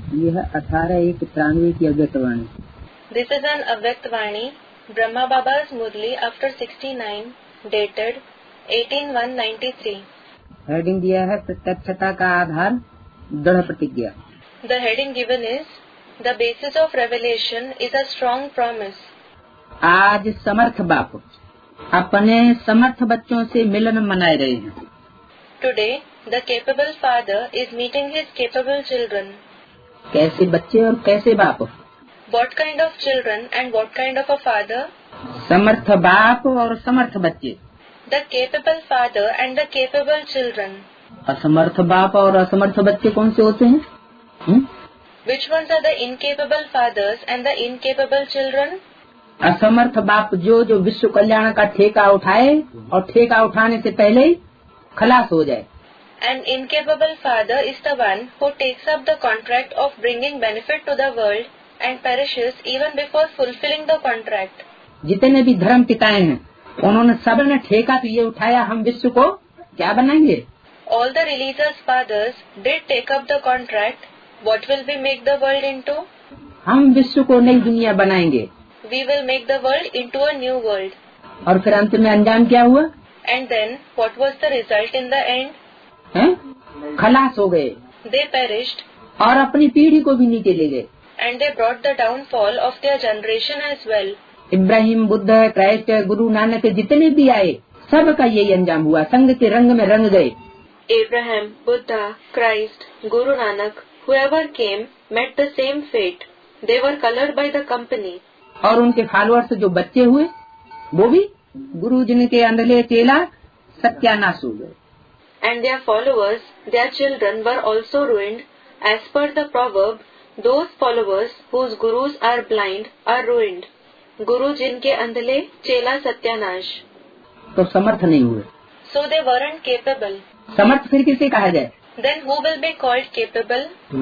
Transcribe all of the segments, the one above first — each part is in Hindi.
यह 18/1/93 की अव्यक्तवाणी। This is an Avyaktvani, Brahma Baba's Murli after 69, dated 18/1/93. Heading दिया है प्रत्यक्षता का आधार दृढ़ प्रतिज्ञा। The heading given is The basis of revelation is a strong promise. आज समर्थ बाप अपने समर्थ बच्चों से मिलन मनाए रहे हैं। Today, the capable father is meeting his capable children. कैसे बच्चे और कैसे बाप? What kind of children and what kind of a father? समर्थ बाप और समर्थ बच्चे। The capable father and the capable children. असमर्थ बाप और असमर्थ बच्चे कौन से होते हैं? Which ones are the incapable fathers and the incapable children? असमर्थ बाप जो विश्व कल्याण का ठेका उठाए और ठेका उठाने से पहले ही खलास हो जाए। An incapable father is the one who takes up the contract of bringing benefit to the world and perishes even before fulfilling the contract. जितने भी धर्म पिताएं हैं उन्होंने सब ने ठेका तो ये उठाया, हम विश्व को क्या बनाएंगे। All the religious fathers did take up the contract. What will we make the world into? हम विश्व को नई दुनिया बनाएंगे। We will make the world into a new world. और फिर अंत में अंजाम क्या हुआ? And then what was the result in the end? खलास हो गए। They perished. और अपनी पीढ़ी को भी नीचे ले गए। And they brought the downfall of their generation as well. Ibrahim, Buddha है, क्राइस्ट है, गुरु नानक है, जितने भी आए सबका यही अंजाम हुआ, संग के रंग में रंग गए। Abraham, Buddha, Christ, Guru Nanak, whoever came met the same fate. They were colored by the company. और उनके फॉलोअर्स जो बच्चे हुए वो भी गुरु जिनके अंधले चेला सत्यानाश हो गए। And their followers, their children were also ruined. As per the proverb, those followers whose gurus are blind are ruined. Guru जिनके अंधले चेला सत्यानाश। तो समर्थ नहीं हुए। So they weren't capable. समर्थ फिर किसे कहा जाए? Then who will be called capable?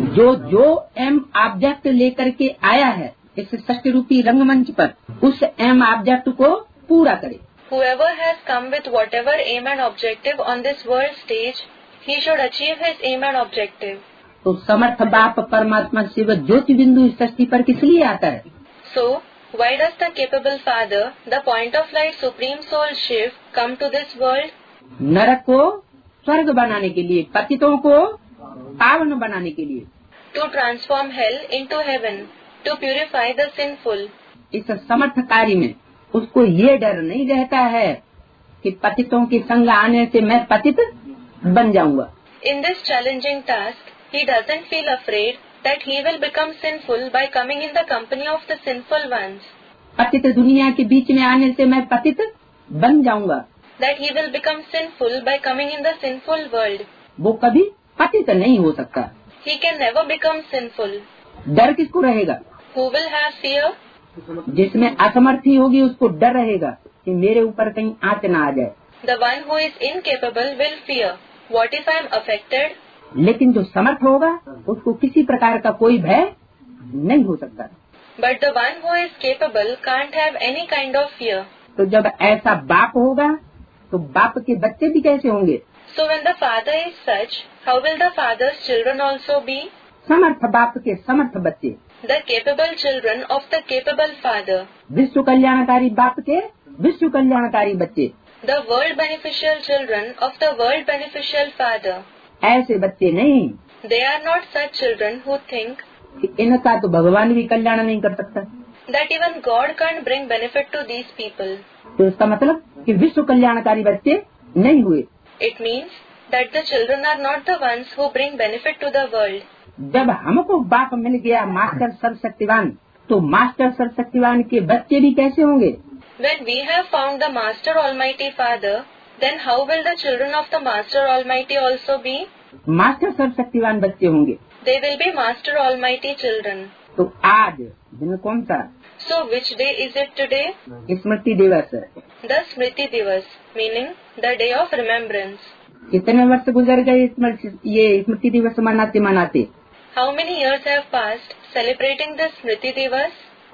जो एम ऑब्जेक्ट लेकर के आया है इस सत्य रूपी रंगमंच पर, उस एम ऑब्जेक्ट को पूरा करे। Whoever has come with whatever aim and objective on this world stage, he should achieve his aim and objective. तो समर्थ बाप परमात्मा शिव ज्योति बिंदु इस सृष्टि पर किस लिए आता है? So why does the capable father, the point of light supreme soul Shiv, come to this world? नरक को स्वर्ग बनाने के लिए, पतितों को पावन बनाने के लिए। To transform hell into heaven, to purify the sinful. इस समर्थ कार्य में उसको ये डर नहीं रहता है कि पतितों की संग आने से मैं पतित बन जाऊंगा। In this challenging task, he doesn't feel afraid that he will become sinful by coming in the company of the sinful ones. पतित दुनिया के बीच में आने से मैं पतित बन जाऊंगा। That he will become sinful by coming in the sinful world. वो कभी पतित नहीं हो सकता। He can never become sinful. डर किसको रहेगा? Who will have fear? जिसमें असमर्थी होगी उसको डर रहेगा कि मेरे ऊपर कहीं आँच न आ जाए। The one who is incapable will fear. What if I am affected? लेकिन जो समर्थ होगा उसको किसी प्रकार का कोई भय नहीं हो सकता। But the one who is capable can't have any kind of fear. तो जब ऐसा बाप होगा तो बाप के बच्चे भी कैसे होंगे? So when the father is such, how will the father's children also be? समर्थ बाप के समर्थ बच्चे, The capable children of the capable father. विश्व कल्याणकारी बाप के विश्व कल्याणकारी बच्चे, The world beneficial children of the world beneficial father. ऐसे बच्चे नहीं They are not such children who think कि इनका तो भगवान भी कल्याण नहीं कर सकता। that even God can't bring benefit to these people. तो इसका मतलब कि विश्व कल्याणकारी बच्चे नहीं हुए। It means that the children are not the ones who bring benefit to the world. जब हमको बाप मिल गया मास्टर सर्वशक्तिवान, तो मास्टर सर्वशक्तिवान के बच्चे भी कैसे होंगे? When we have found the Master Almighty Father, then how will the children of the Master Almighty also be? Master सर्वशक्तिवान बच्चे होंगे। They will be Master Almighty children. तो आज दिन कौन सा? So which day is it today? स्मृति दिवस। The Smriti Divas, meaning the day of remembrance. कितने वर्ष गुजर गए ये स्मृति दिवस मनाते? How many years have passed celebrating this Smriti Divas?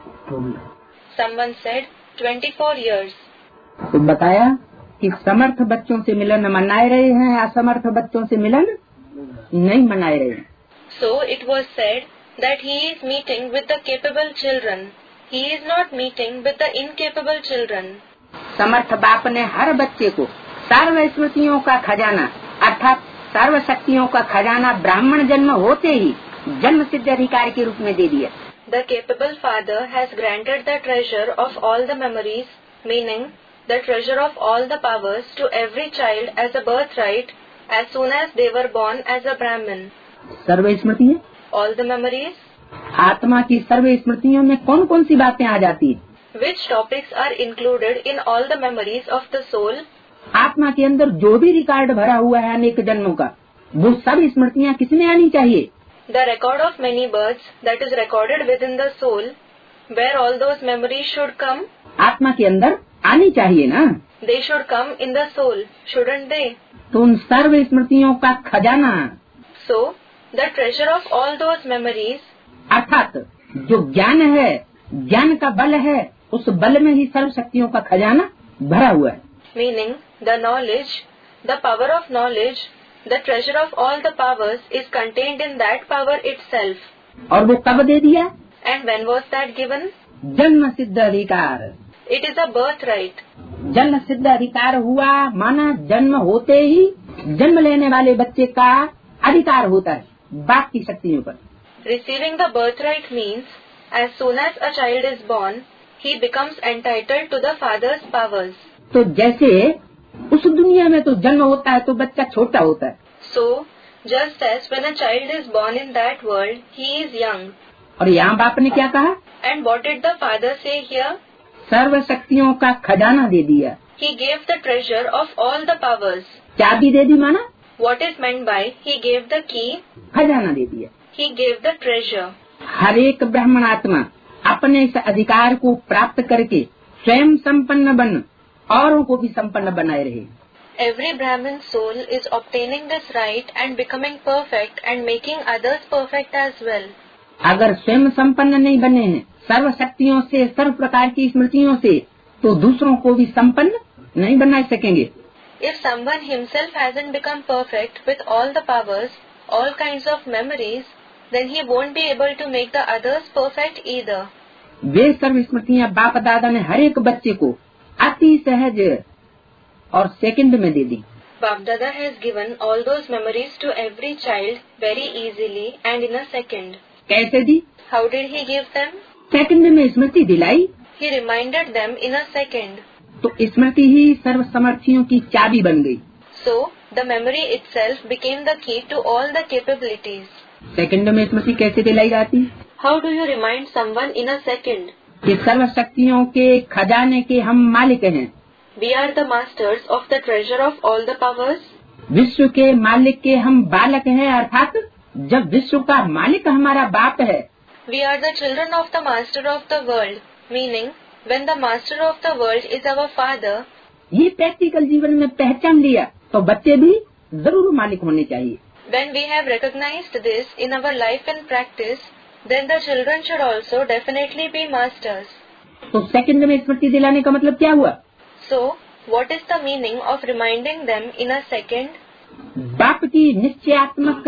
Someone said 24 years. तो बताया कि समर्थ बच्चों से मिलन मनाए रहे हैं, असमर्थ बच्चों से मिलन नहीं मनाए रहे हैं। So it was said that he is meeting with the capable children. He is not meeting with the incapable children. समर्थ बाप ने हर बच्चे को सर्व स्मृतियों का खजाना अर्थात सर्व शक्तियों का खजाना ब्राह्मण जन्म होते ही जन्म सिद्ध अधिकार के रूप में दे दिया। The capable father has granted the treasure of all the memories, meaning the treasure of all the powers, to every child as a birthright as soon as they were born as a Brahmin. सर्व स्मृति है। All the memories. आत्मा की सर्व स्मृतियों में कौन कौन सी बातें आ जाती है? Which topics are included in all the memories of the soul? आत्मा के अंदर जो भी रिकॉर्ड भरा हुआ है अनेक जन्मों का, वो सब स्मृतियाँ किसमें आनी चाहिए? The record of many births that is recorded within the soul, where all those memories should come. आत्मा के अंदर आनी चाहिए ना? They should come in the soul, shouldn't they? तो उन सर्व स्मृतियों का खजाना So, the treasure of all those memories, अर्थात जो ज्ञान है, ज्ञान का बल है, उस बल में ही सर्व शक्तियों का खजाना भरा हुआ है। meaning the knowledge, the power of knowledge, the treasure of all the powers is contained in that power itself. और वो कब दे दिया? And when was that given? जन्म सिद्ध अधिकार। It is a birthright. जन्म सिद्ध अधिकार हुआ माना जन्म होते ही जन्म लेने वाले बच्चे का अधिकार होता है बाप की शक्तियों पर। Receiving the birthright means as soon as a child is born, he becomes entitled to the father's powers. तो जैसे उस दुनिया में तो जन्म होता है तो बच्चा छोटा होता है। So, just as when a child is born in that world, he is young. और यहाँ बाप ने क्या कहा? And what did the father say here? सर्व शक्तियों का खजाना दे दिया। He gave the treasure of all the powers. चाबी दे दी माना? What is meant by he gave the key? खजाना दे दिया। He gave the treasure. हर एक ब्राह्मण आत्मा अपने इस अधिकार को प्राप्त करके स्वयं संपन्न बन औरों को भी संपन्न बनाए रहे। Every Brahmin soul is obtaining this right and becoming perfect and making others perfect as well. अगर स्वयं संपन्न नहीं बने हैं सर्व शक्तियों से, सर्व प्रकार की स्मृतियों से, तो दूसरों को भी संपन्न नहीं बना सकेंगे। If someone himself hasn't become perfect with all the powers, all kinds of memories, then he won't be able to make the others perfect either. वे सर्व स्मृतियाँ बाप दादा ने हर एक बच्चे को अति सहज और सेकंड में दे दी। Bap Dada has given all those memories to every child very easily and in a second. कैसे दी? How did he give them? Second में स्मृति दिलाई। He reminded them in a second. तो स्मृति ही सर्व समर्थियों की चाबी बन गई। So, the memory itself became the key to all the capabilities. Second में स्मृति कैसे दिलाई जाती? How do you remind someone in a second? कि सर्व शक्तियों के खजाने के हम मालिक हैं। We are the masters of the treasure of all the powers. विश्व के मालिक के हम बालक हैं, अर्थात जब विश्व का मालिक हमारा बाप है। We are the children of the master of the world, meaning when the master of the world is our father. ये प्रैक्टिकल जीवन में पहचान लिया तो बच्चे भी जरूर मालिक होने चाहिए। When we have recognized this in our life and practice, then the children should also definitely be masters. तो सेकंड में स्मृति दिलाने का मतलब क्या हुआ? So, what is the meaning of reminding them in a second? बाप की निश्चयात्मक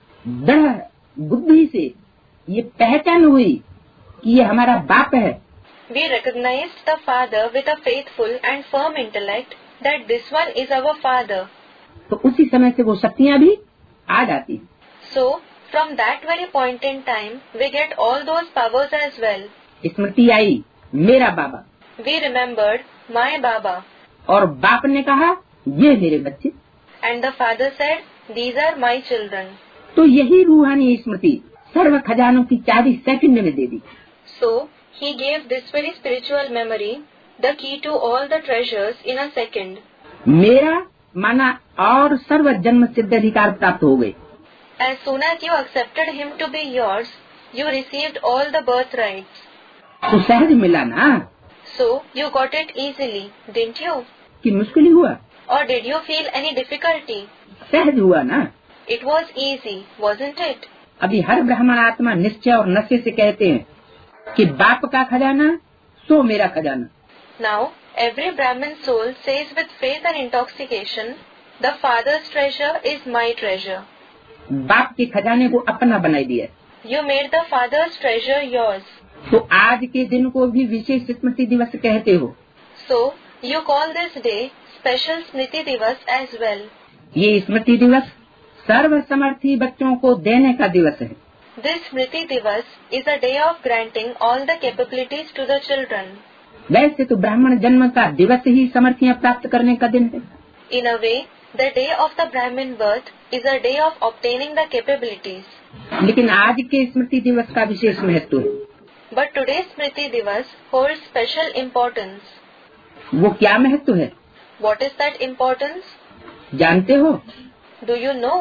दृढ़ बुद्धि से ये पहचान हुई कि ये हमारा बाप है। We recognized the father with a faithful and firm intellect that this one is our father. तो उसी समय से वो शक्तियाँ भी आ जाती। So, from that very point in time, we get all those powers as well. स्मृति आई मेरा बाबा। We remembered my Baba. और बाप ने कहा ये मेरे बच्चे। And the father said, these are my children. तो यही रूहानी स्मृति सर्व खजानों की चाबी सेकंड में दे दी। So, he gave this very spiritual memory, the key to all the treasures in a second. मेरा माना और सर्व जन्म सिद्ध अधिकार प्राप्त हो गए। As soon as you accepted him to be yours, you received all the birthrights. तो सहज मिला ना? So, you got it easily, didn't you? कि मुश्किल ही हुआ? Or did you feel any difficulty? सहज हुआ ना? It was easy, wasn't it? अभी हर ब्राह्मण आत्मा निश्चय और नशे से कहते हैं कि बाप का खजाना सो मेरा खजाना। Now, every Brahmin soul says with faith and intoxication, the father's treasure is my treasure. बाप के खजाने को अपना बनाई दिया। You made the Father's treasure yours. तो आज के दिन को भी विशेष स्मृति दिवस कहते हो। So, you call this day special Smriti Divas as well. ये स्मृति दिवस सर्वसमर्थी बच्चों को देने का दिवस है। This Smriti Divas is a day of granting all the capabilities to the children. वैसे तो ब्राह्मण जन्म का दिवस ही समर्थियाँ प्राप्त करने का दिन है। In a way, the day of the Brahmin birth is a day of obtaining the capabilities. लेकिन आज के स्मृति दिवस का विशेष महत्व है। But today's Smriti Divas holds special importance. वो क्या महत्व है What is that importance? जानते हो? Do you know?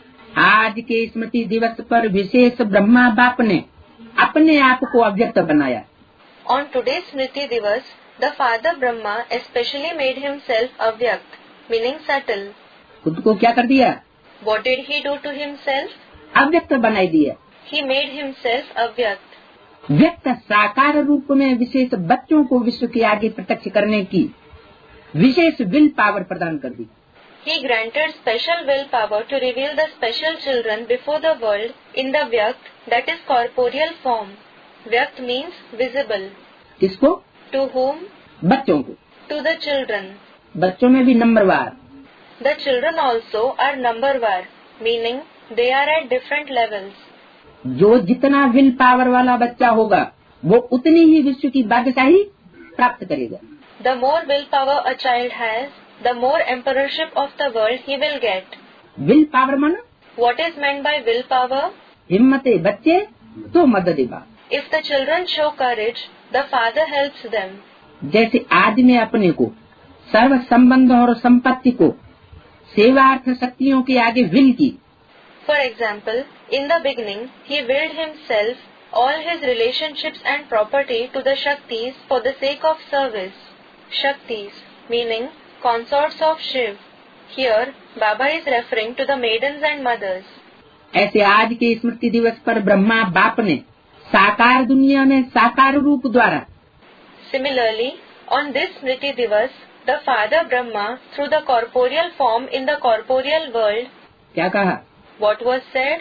आज के स्मृति दिवस पर विशेष ब्रह्मा बाप ने अपने आप को अव्यक्त बनाया। On today's Smriti Divas, the Father Brahma especially made himself Avyakt, meaning subtle. खुद को क्या कर दिया? What did he do to himself? अव्यक्त बनाई दिया। He made himself Avyakt. व्यक्त साकार रूप में विशेष बच्चों को विश्व के आगे प्रत्यक्ष करने की विशेष विल पावर प्रदान कर दी। He granted special willpower to reveal the special children before the world in the Vyakt, that is corporeal form. Vyakt means visible. किसको? To whom? बच्चों को। To the children. बच्चों में भी नंबरवार। The children also are numberwar, meaning they are at different levels. जो जितना विल पावर वाला बच्चा होगा वो उतनी ही विश्व की बादशाही प्राप्त करेगा। The more willpower a child has, the more emperorship of the world he will get. Will power माना? What is meant by willpower? हिम्मते बच्चे तो मदद बा। If the children show courage, the Father helps them. जैसे आदमी अपने को सर्व संबंध और संपत्ति को सेवार्थ शक्तियों के आगे विल की। For example, in the beginning, he willed himself all his relationships and property to the Shaktis for the sake of service. Shaktis, meaning consorts of Shiv. Here, Baba is referring to the maidens and mothers. ऐसे आज के स्मृति दिवस पर ब्रह्मा बाप ने साकार दुनिया में साकार रूप द्वारा Similarly, on this Smriti Divas, the Father Brahma, through the corporeal form in the corporeal world, क्या कहा? what was said?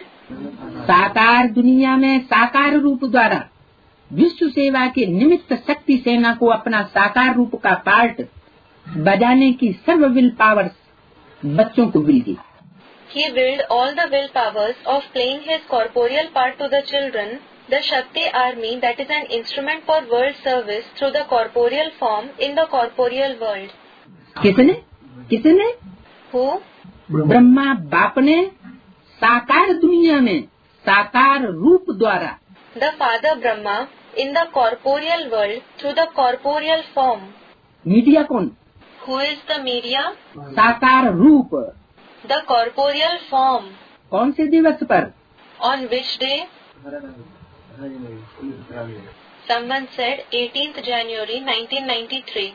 साकार दुनिया में साकार रूप द्वारा विश्व सेवा के निमित्त शक्ति सेना को अपना साकार रूप का पार्ट बजाने की सर्व विल पावर्स बच्चों को मिल गई। He willed all the will powers of playing his corporeal part to the children, the Shakti army that is an instrument for world service through the corporeal form in the corporeal world. किसने? किसने? Who? ब्रह्मा बाप ने साकार दुनिया में साकार रूप द्वारा The Father Brahma in the corporeal world through the corporeal form. Media कौन? Who is the media? साकार रूप। The corporeal form. कौन से दिवस पर? On which day? Someone said 18th January 1993.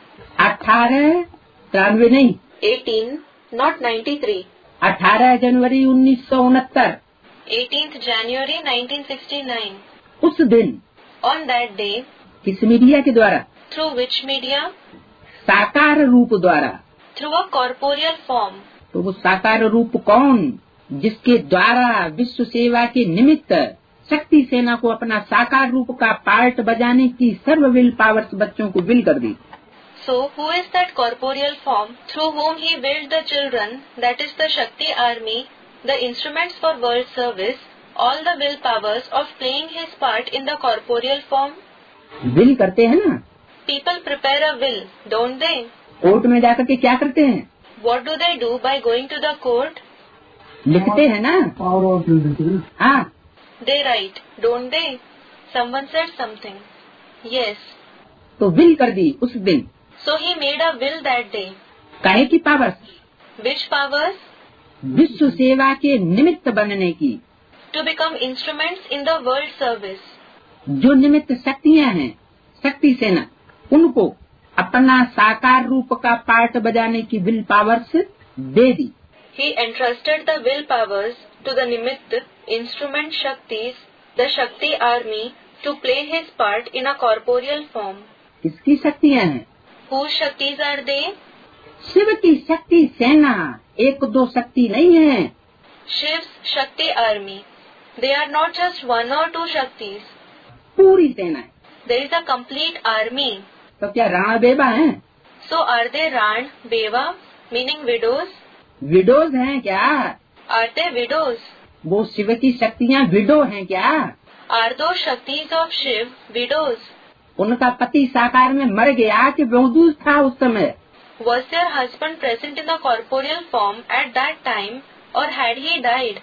1893 नहीं, 18, not 93. 18 जनवरी 1969। 18th January 1969. उस दिन On that day, किस मीडिया के द्वारा? through which media? साकार रूप द्वारा। Through a corporeal form. तो वो साकार रूप कौन? जिसके द्वारा विश्व सेवा के निमित्त शक्ति सेना को अपना साकार रूप का पार्ट बजाने की सर्व विल पावर्स बच्चों को विल कर दी। So, who is that corporeal form through whom he willed the children, that is the Shakti army, the instruments for world service, all the will powers of playing his part in the corporeal form? Will करते हैं ना? People prepare a will, don't they? Court में जाकर के क्या करते हैं? What do they do by going to the court? लिखते हैं ना? हाँ। They write, don't they? Someone said something. Yes. तो विल कर दी उस दिन। So he made a will that day. काहे की पावर्स? Which powers? विश्व सेवा के निमित्त बनने की। To become instruments in the world service. जो निमित्त शक्तियाँ हैं, शक्ति सेना, उनको अपना साकार रूप का पार्ट बजाने की विल पावर्स दे दी। He entrusted the will powers to the Nimitt instrument Shaktis, the Shakti army, to play his part in a corporeal form. किसकी शक्तियाँ हैं? Whose Shaktis are they? Shiv की शक्ति सेना, एक दो शक्ति नहीं है। Shiv's Shakti army. They are not just one or two Shaktis. पूरी सेना है। There is a complete army. तो क्या राणा बेवा हैं? So are they Ran, Beva, meaning widows? Widows हैं क्या? Are they widows? वो शिव की शक्तियाँ विडो हैं क्या? Are those Shaktis of Shiv widows? उनका पति साकार में मर गया कि मौजूद था उस समय? Was their husband present in the corporeal form at that time, or had he died?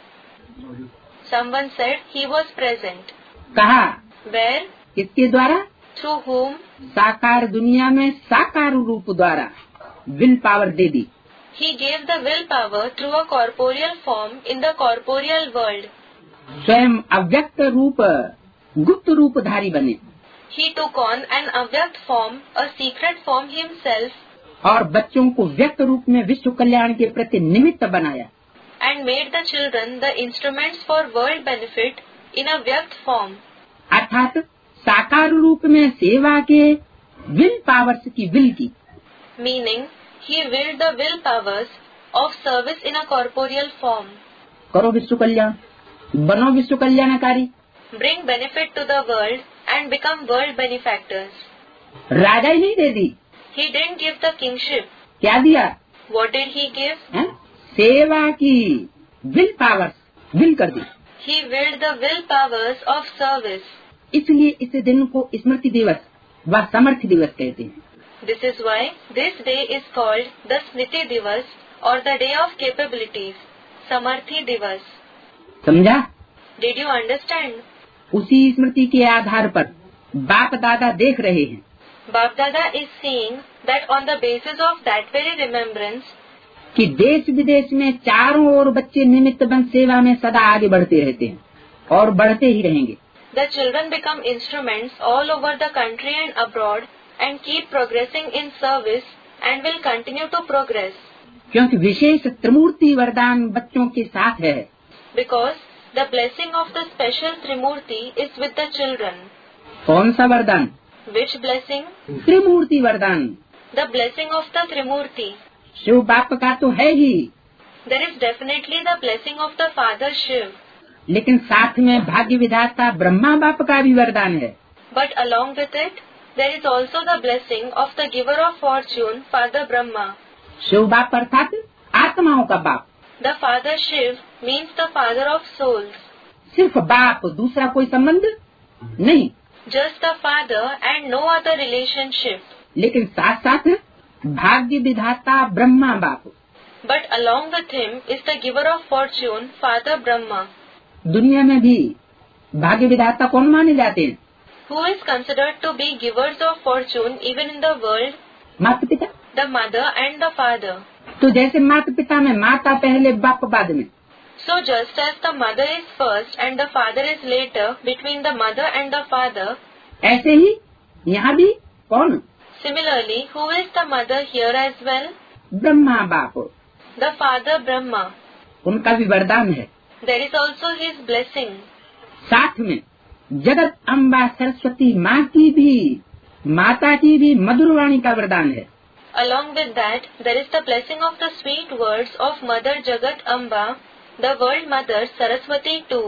Someone said he was present. कहा? Where? किसके द्वारा? Through whom? साकार दुनिया में साकार रूप द्वारा विल पावर दे दी। He gave the willpower through a corporeal form in the corporeal world. स्वयं अव्यक्त रूप गुप्त रूपधारी बने He took on an avyakt form, a secret form himself, और बच्चों को व्यक्त रूप में विश्व कल्याण के प्रति निमित्त बनाया। and made the children the instruments for world benefit in a vyakt form. अर्थात साकार रूप में सेवा के विल पावर्स की विल की। Meaning, he willed the will powers of service in a corporeal form. करो विश्व कल्याण, बनो विश्व कल्याणकारी। Bring benefit to the world and become world benefactors. राजा ही नहीं दे दी, He didn't give the kingship. क्या दिया? What did he give? है? सेवा की विल पावर्स विल कर दी। He willed the will powers of service. इसलिए इस दिन को स्मृति दिवस व समर्थी दिवस कहते हैं। This is why this day is called the Smriti Divas or the Day of Capabilities, Samarthi Divas. समझा? Did you understand? उसी स्मृति के आधार पर बाप दादा देख रहे हैं Bap Dada is seeing that on the basis of that very remembrance, कि देश विदेश में चारों ओर बच्चे निमित्त बन सेवा में सदा आगे बढ़ते रहते हैं और बढ़ते ही रहेंगे। the children become instruments all over the country and abroad and keep progressing in service and will continue to progress. क्योंकि विशेष त्रिमूर्ति वरदान बच्चों के साथ है। Because the blessing of the special Trimurti is with the children. कौन सा वरदान? Which blessing? त्रिमूर्ति वरदान। The blessing of the Trimurti. Shiv बाप का तो है ही, There is definitely the blessing of the Father Shiv. लेकिन साथ में भाग्य विधाता ब्रह्मा बाप का भी वरदान है। But along with it, there is also the blessing of the giver of fortune, Father Brahma. Shiv बाप अर्थात आत्माओं का बाप। The Father Shiv means the Father of souls. सिर्फ बाप, दूसरा कोई संबंध नहीं। Just the Father and no other relationship. लेकिन साथ साथ भाग्य विधाता ब्रह्मा बाप। But along with him is the giver of fortune, Father Brahma. दुनिया में भी भाग्य विधाता कौन माने जाते हैं? Who is considered to be givers of fortune even in the world? माता पिता। The mother and the father. तो जैसे माता पिता में माता पहले बाप बाद में, So just as the mother is first and the father is later between the mother and the father, ऐसे ही यहाँ भी कौन? similarly, who is the mother here as well? Brahma बाप। The Father Brahma. उनका भी वरदान है। There is also his blessing. साथ में जगत अम्बा सरस्वती माँ की भी, माता की भी मधुर वाणी का वरदान है। Along with that, there is the blessing of the sweet words of Mother Jagat Amba, the World Mother Saraswati too.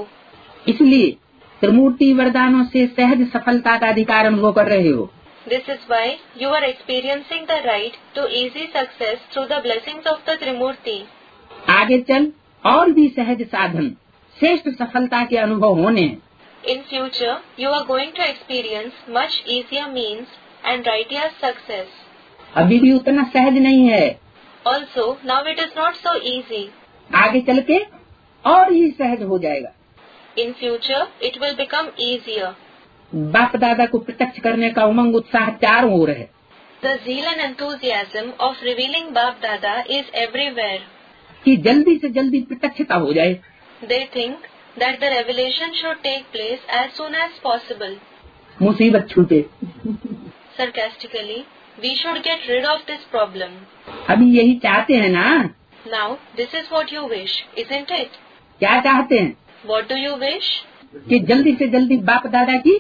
इसलिए त्रिमूर्ति वरदानों से सहज सफलता का अधिकार अनुभव कर रहे हो। This is why you are experiencing the right to easy success through the blessings of the Trimurti. आगे चल और भी सहज साधन, श्रेष्ठ सफलता के अनुभव होने हैं। In future, you are going to experience much easier means and righteous success. अभी भी उतना सहज नहीं है। Also, now it is not so easy. आगे चल के और ही सहज हो जाएगा। In future, it will become easier. बाप दादा को प्रत्यक्ष करने का उमंग उत्साह चारों ओर है। The zeal and enthusiasm of revealing Bap Dada is everywhere. कि जल्दी से जल्दी प्रत्यक्षता हो जाए। They think that the revelation should take place as soon as possible. मुसीबत छूटे। Sarcastically, we should get rid of this problem. अभी यही चाहते हैं ना? Now, this is what you wish, isn't it? क्या चाहते हैं? What do you wish? कि जल्दी से जल्दी बाप दादा की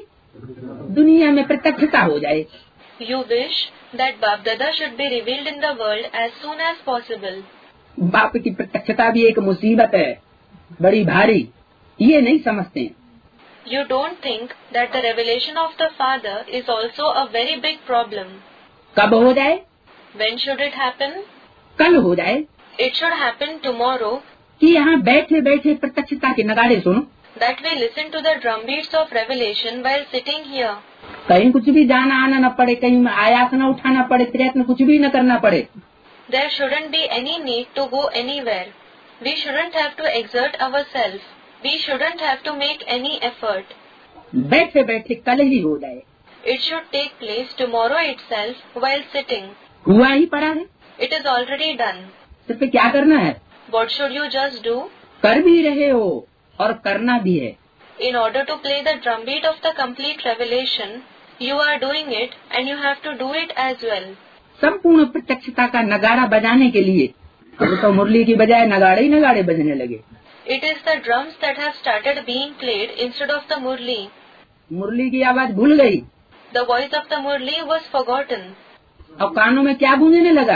दुनिया में प्रत्यक्षता हो जाए। You wish that Bap Dada should be revealed in the world as soon as possible. बाप की प्रत्यक्षता भी एक मुसीबत है, बड़ी भारी। ये नहीं समझते हैं। You don't think that the revelation of the Father is also a very big problem. कब हो जाए? When should it happen? कल हो जाए। It should happen tomorrow. कि यहाँ बैठे बैठे प्रत्यक्षता के नगाड़े सुनो। That we listen to the drumbeats of revelation while sitting here. कहीं कुछ भी जाना आना न पड़े, कहीं आयास न उठाना पड़े, प्रयत्न कुछ भी न करना पड़े। There shouldn't be any need to go anywhere. We shouldn't have to exert ourselves. We shouldn't have to make any effort. बैठे बैठे कल ही हो जाए। It should take place tomorrow itself while sitting. हुआ ही पड़ा है। It is already done. सिर्फ क्या करना है? What should you just do? कर भी रहे हो और करना भी है। In order to play the drumbeat of the complete revelation, you are doing it and you have to do it as well. संपूर्ण प्रत्यक्षता का नगाड़ा बजाने के लिए तो मुरली की बजाय नगाड़े ही नगाड़े बजने लगे। It is the drums that have started being played instead of the murli. मुरली की आवाज भूल गई। The voice of the murli was forgotten. और कानों में क्या गूंजने लगा?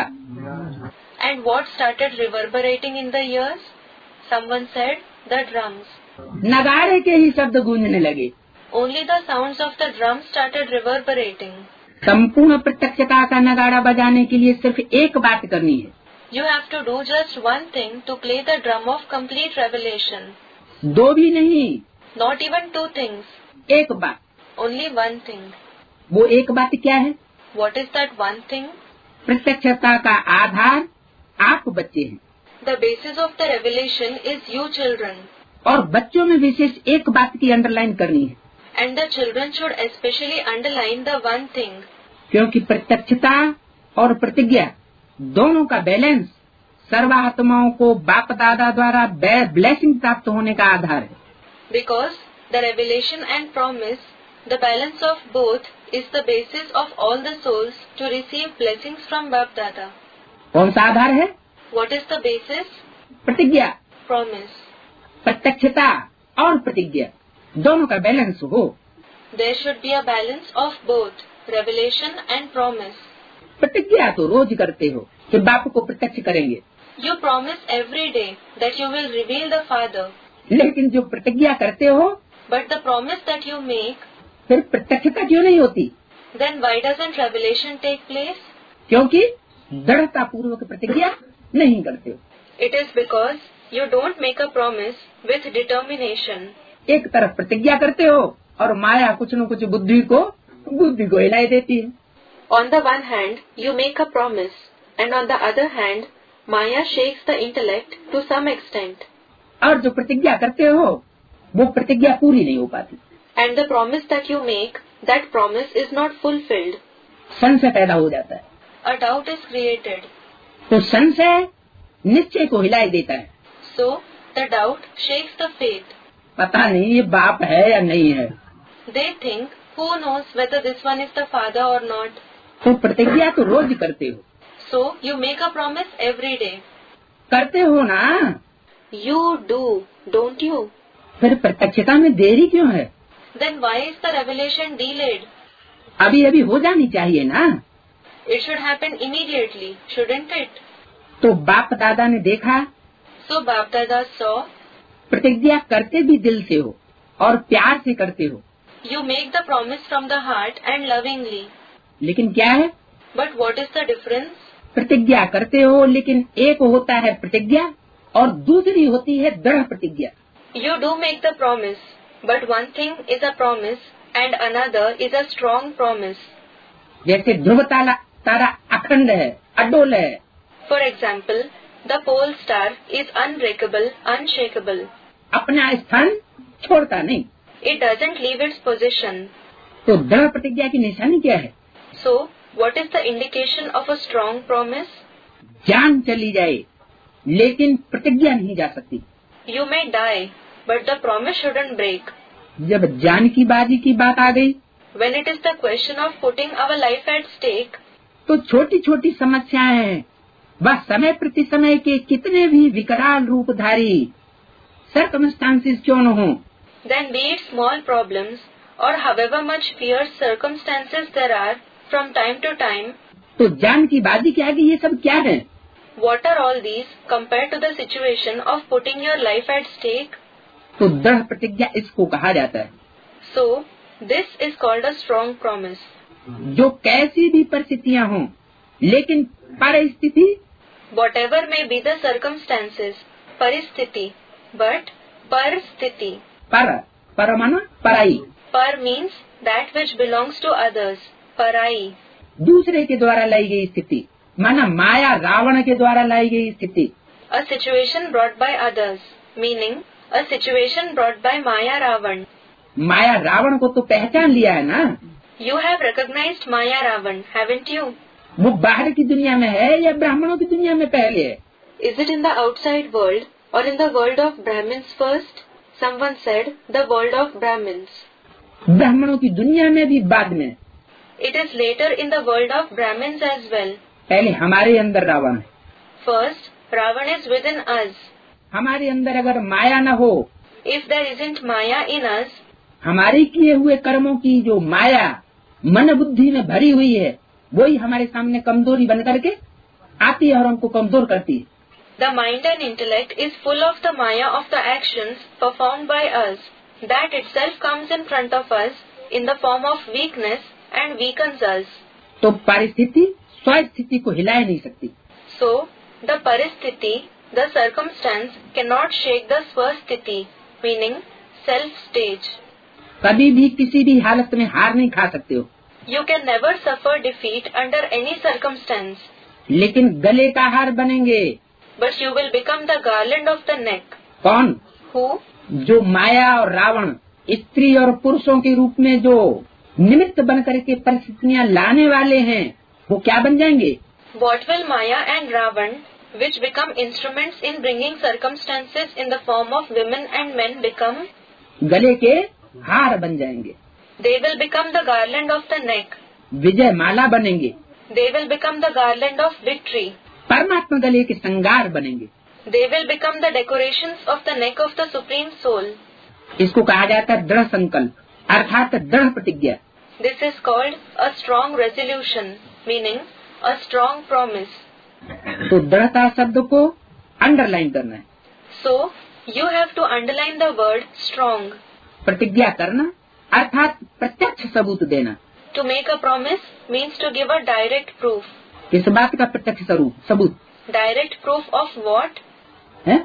And what started reverberating in the ears? Someone said, the drums. नगाड़े के ही शब्द गूंजने लगे। Only the sounds of the drums started reverberating. संपूर्ण प्रत्यक्षता का नगाड़ा बजाने के लिए सिर्फ एक बात करनी है। You have to do just one thing to play the drum of complete revelation. दो भी नहीं, Not even two things. एक बात। Only one thing. वो एक बात क्या है? What is that one thing? प्रत्यक्षता का आधार आप बच्चे हैं The basis of the revelation is you children. और बच्चों में विशेष एक बात की अंडरलाइन करनी है। And the children should especially underline the one thing. क्योंकि प्रत्यक्षता और प्रतिज्ञा दोनों का बैलेंस सर्वात्माओं को बाप दादा द्वारा ब्लेसिंग प्राप्त होने का आधार है। Because the revelation and promise, the balance of both is the basis of all the souls to receive blessings from Bap Dada. कौन सा आधार है? What is the basis? प्रतिज्ञा। Promise. प्रत्यक्षता और प्रतिज्ञा दोनों का बैलेंस हो। There should be a balance of both, revelation and promise. प्रतिज्ञा तो रोज करते हो कि बाप को प्रत्यक्ष करेंगे। You promise every day that you will reveal the Father. लेकिन जो प्रतिज्ञा करते हो But the promise that you make, फिर प्रत्यक्षता क्यों नहीं होती? then why doesn't revelation take place? क्योंकि दृढ़ता पूर्वक प्रतिज्ञा नहीं करते हो। It is because you don't make a promise with determination. एक तरफ प्रतिज्ञा करते हो और माया कुछ न कुछ बुद्धि को हिलाई देती है। On the one hand, you make a promise, and on the other hand, Maya shakes the intellect to some extent. और जो प्रतिज्ञा करते हो वो प्रतिज्ञा पूरी नहीं हो पाती। And the promise that you make, that promise is not fulfilled. संशय पैदा हो जाता है। A doubt is created. तो संशय निश्चय को हिलाई देता है। So, the doubt shakes the faith. पता नहीं ये बाप है या नहीं है। They think, who knows whether this one is the Father or not. तो प्रतिज्ञा तो रोज करते हो। So, you make a promise every day. करते हो ना? You do, don't you? फिर प्रत्यक्षता में देरी क्यों है? Then why is the revelation delayed? अभी अभी हो जानी चाहिए ना? It should happen immediately, shouldn't it? तो बाप दादा ने देखा। So Bap Dada saw. प्रतिज्ञा करते भी दिल से हो और प्यार से करते हो। You make the promise from the heart and lovingly. लेकिन क्या है? But what is the difference? प्रतिज्ञा करते हो लेकिन एक होता है प्रतिज्ञा और दूसरी होती है दृढ़ प्रतिज्ञा। You do make the promise, but one thing is a promise and another is a strong promise. जैसे ध्रुव तारा अखंड है, अडोल है। For example, the pole star is unbreakable, unshakable. अपना स्थान छोड़ता नहीं। It doesn't leave its position. तो दृढ़ प्रतिज्ञा की निशानी क्या है? So, what is the indication of a strong promise? जान चली जाए लेकिन प्रतिज्ञा नहीं जा सकती। You may die, but the promise shouldn't break. जब जान की बाजी की बात आ गई, When it is the question of putting our life at stake, तो छोटी छोटी समस्याएं हैं, वह समय प्रति समय के कितने भी विकराल रूपधारी सर्कमस्टांसेस क्यों न हो, then be it small problems or however much fierce circumstances there are from time to time, तो जान की बाजी के आगे ये सब क्या है? what are all these compared to the situation of putting your life at stake? तो दृढ़ प्रतिज्ञा इसको कहा जाता है। So, this is called a strong promise. जो कैसी भी परिस्थितियां हों, लेकिन परिस्थिति Whatever may be the circumstances, paristhiti, but paristhiti. पर माना पराई, Par means that which belongs to others, parai. दूसरे के द्वारा लाई गई स्थिति, माना माया रावण के द्वारा लाई गई स्थिति। A situation brought by others, meaning a situation brought by Maya Ravan. माया रावण को तो पहचान लिया है ना। You have recognized Maya Ravan, haven't you? वो बाहर की दुनिया में है या ब्राह्मणों की दुनिया में पहले है? Is it in the outside world or in the world of Brahmins first? Someone said the world of Brahmins. ब्राह्मणों की दुनिया में भी बाद में। It is later in the world of Brahmins as well. पहले हमारे अंदर रावण है। First, Ravan is within us. हमारे अंदर अगर माया न हो, If there isn't Maya in us, हमारे किए हुए कर्मों की जो माया मन बुद्धि में भरी हुई है, वही हमारे सामने कमजोरी बन करके आती है और हमको कमजोर करती है। the mind and intellect is full of the Maya of the actions performed by us. That itself comes in front of us in the form of weakness and weakens us. तो परिस्थिति स्वस्थिति को हिला नहीं सकती। So, the paristhiti, the circumstance, cannot shake the swasthiti, meaning self-stage. कभी भी किसी भी हालत में हार नहीं खा सकते हो, You can never suffer defeat under any circumstance, लेकिन गले का हार बनेंगे। but you will become the garland of the neck. कौन? Who? जो माया और रावण स्त्री और पुरुषों के रूप में जो निमित्त बन करके परिस्थितियां लाने वाले हैं, वो क्या बन जाएंगे? What will Maya and Ravan, which become instruments in bringing circumstances in the form of women and men, become? गले के हार बन जाएंगे। They will become the garland of the neck. विजय माला बनेंगे। They will become the garland of victory. परमात्मा गले के श्रृंगार बनेंगे। They will become the decorations of the neck of the Supreme Soul. इसको कहा जाता है दृढ़ संकल्प, अर्थात दृढ़ प्रतिज्ञा। This is called a strong resolution, meaning a strong promise. तो दृढ़ता शब्द को अंडरलाइन करना है। So, you have to underline the word strong. प्रतिज्ञा करना अर्थात प्रत्यक्ष सबूत देना। To make a promise means to give a direct proof. किस बात का प्रत्यक्ष सबूत? Direct proof of what? है?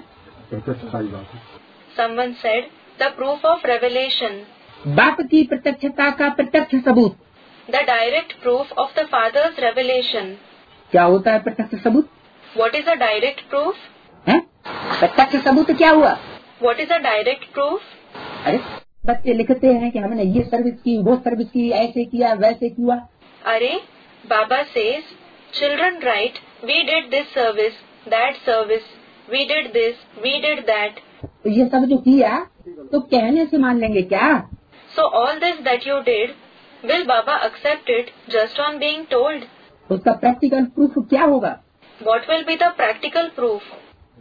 Someone said, the proof of revelation. बाप की प्रत्यक्षता का प्रत्यक्ष सबूत। The direct proof of the Father's revelation. क्या होता है प्रत्यक्ष सबूत? What is a direct proof? है? प्रत्यक्ष सबूत क्या हुआ? What is a direct proof? अरे बच्चे लिखते हैं कि हमने ये सर्विस की, वो सर्विस की, ऐसे किया, वैसे किया। अरे, Baba says, children write, we did this service, that service, we did this, we did that. तो ये सब जो किया, तो कहने से मान लेंगे क्या? So all this that you did, will Baba accept it just on being told? उसका प्रैक्टिकल प्रूफ क्या होगा? What will be the practical proof?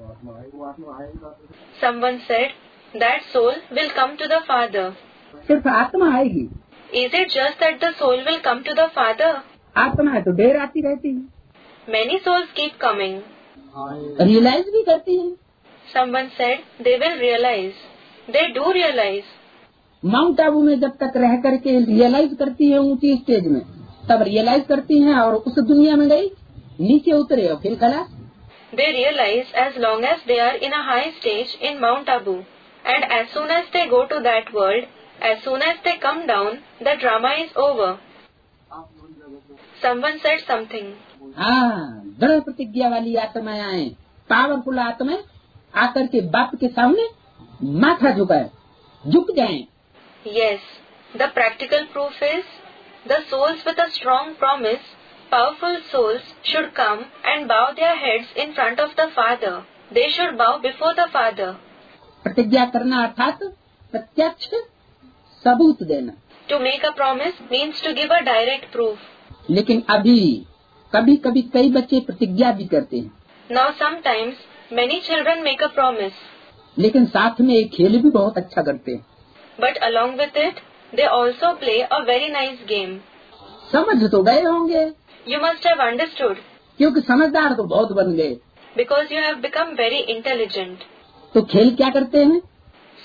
Someone said, that soul will come to the Father. सिर्फ आत्मा आएगी। Is it just that the soul will come to the Father? आत्मा है तो ढेर आती रहती है, Many souls keep coming. Realise भी करती है। Someone said, they will realize. They do realize. Mount Abu में जब तक रह करके रियलाइज करती है ऊंची स्टेज में, तब रियलाइज करती हैं और उस दुनिया में गई, नीचे उतरे और फिर खलास। They realize as long as they are in a high stage in Mount Abu, and as soon as they go to that world, as soon as they come down, the drama is over. Someone said something. हाँ, दृढ़ प्रतिज्ञा वाली आत्माएं आए, पावरफुल आत्माएं आकर के बाप के सामने माथा झुकाए, झुक जाएं। Yes, the practical proof is the souls with a strong promise, powerful souls should come and bow their heads in front of the Father. They should bow before the Father. प्रतिज्ञा करना अर्थात प्रत्यक्ष सबूत देना। To make a promise means to give a direct proof. लेकिन अभी कभी कभी कई बच्चे प्रतिज्ञा भी करते हैं, Now sometimes many children make a promise, लेकिन साथ में एक खेल भी बहुत अच्छा करते हैं। but along with it, they also play a very nice game. समझ तो गए होंगे, You must have understood, क्योंकि समझदार तो बहुत बन गए। because you have become very intelligent. तो खेल क्या करते हैं?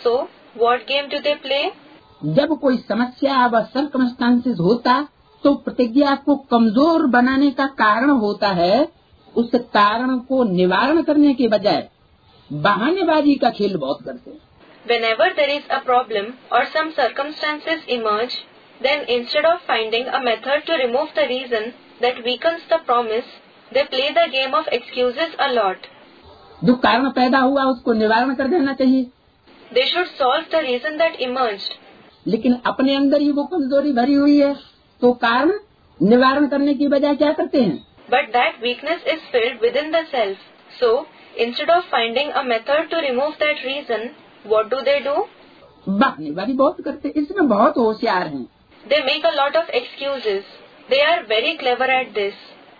So, what game do they play? जब कोई समस्या व सर्कमस्टांसेस होता तो प्रतिज्ञा को कमजोर बनाने का कारण होता है। उस कारण को निवारण करने के बजाय बहानेबाजी का खेल बहुत करते हैं। Whenever there is a problem or some circumstances emerge, then instead of finding a method to remove the reason that weakens the promise, they play the game of excuses a lot. जो कारण पैदा हुआ उसको निवारण कर देना चाहिए, They should solve the reason that emerged. लेकिन अपने अंदर ही वो कमजोरी भरी हुई है तो कारण निवारण करने की बजाय क्या करते हैं? But that weakness is filled within the self. So, instead of finding a method to remove that reason, what do? बहानेबाजी बहुत करते हैं। इसमें बहुत होशियार हैं। They make a lot of excuses. They are very clever at this.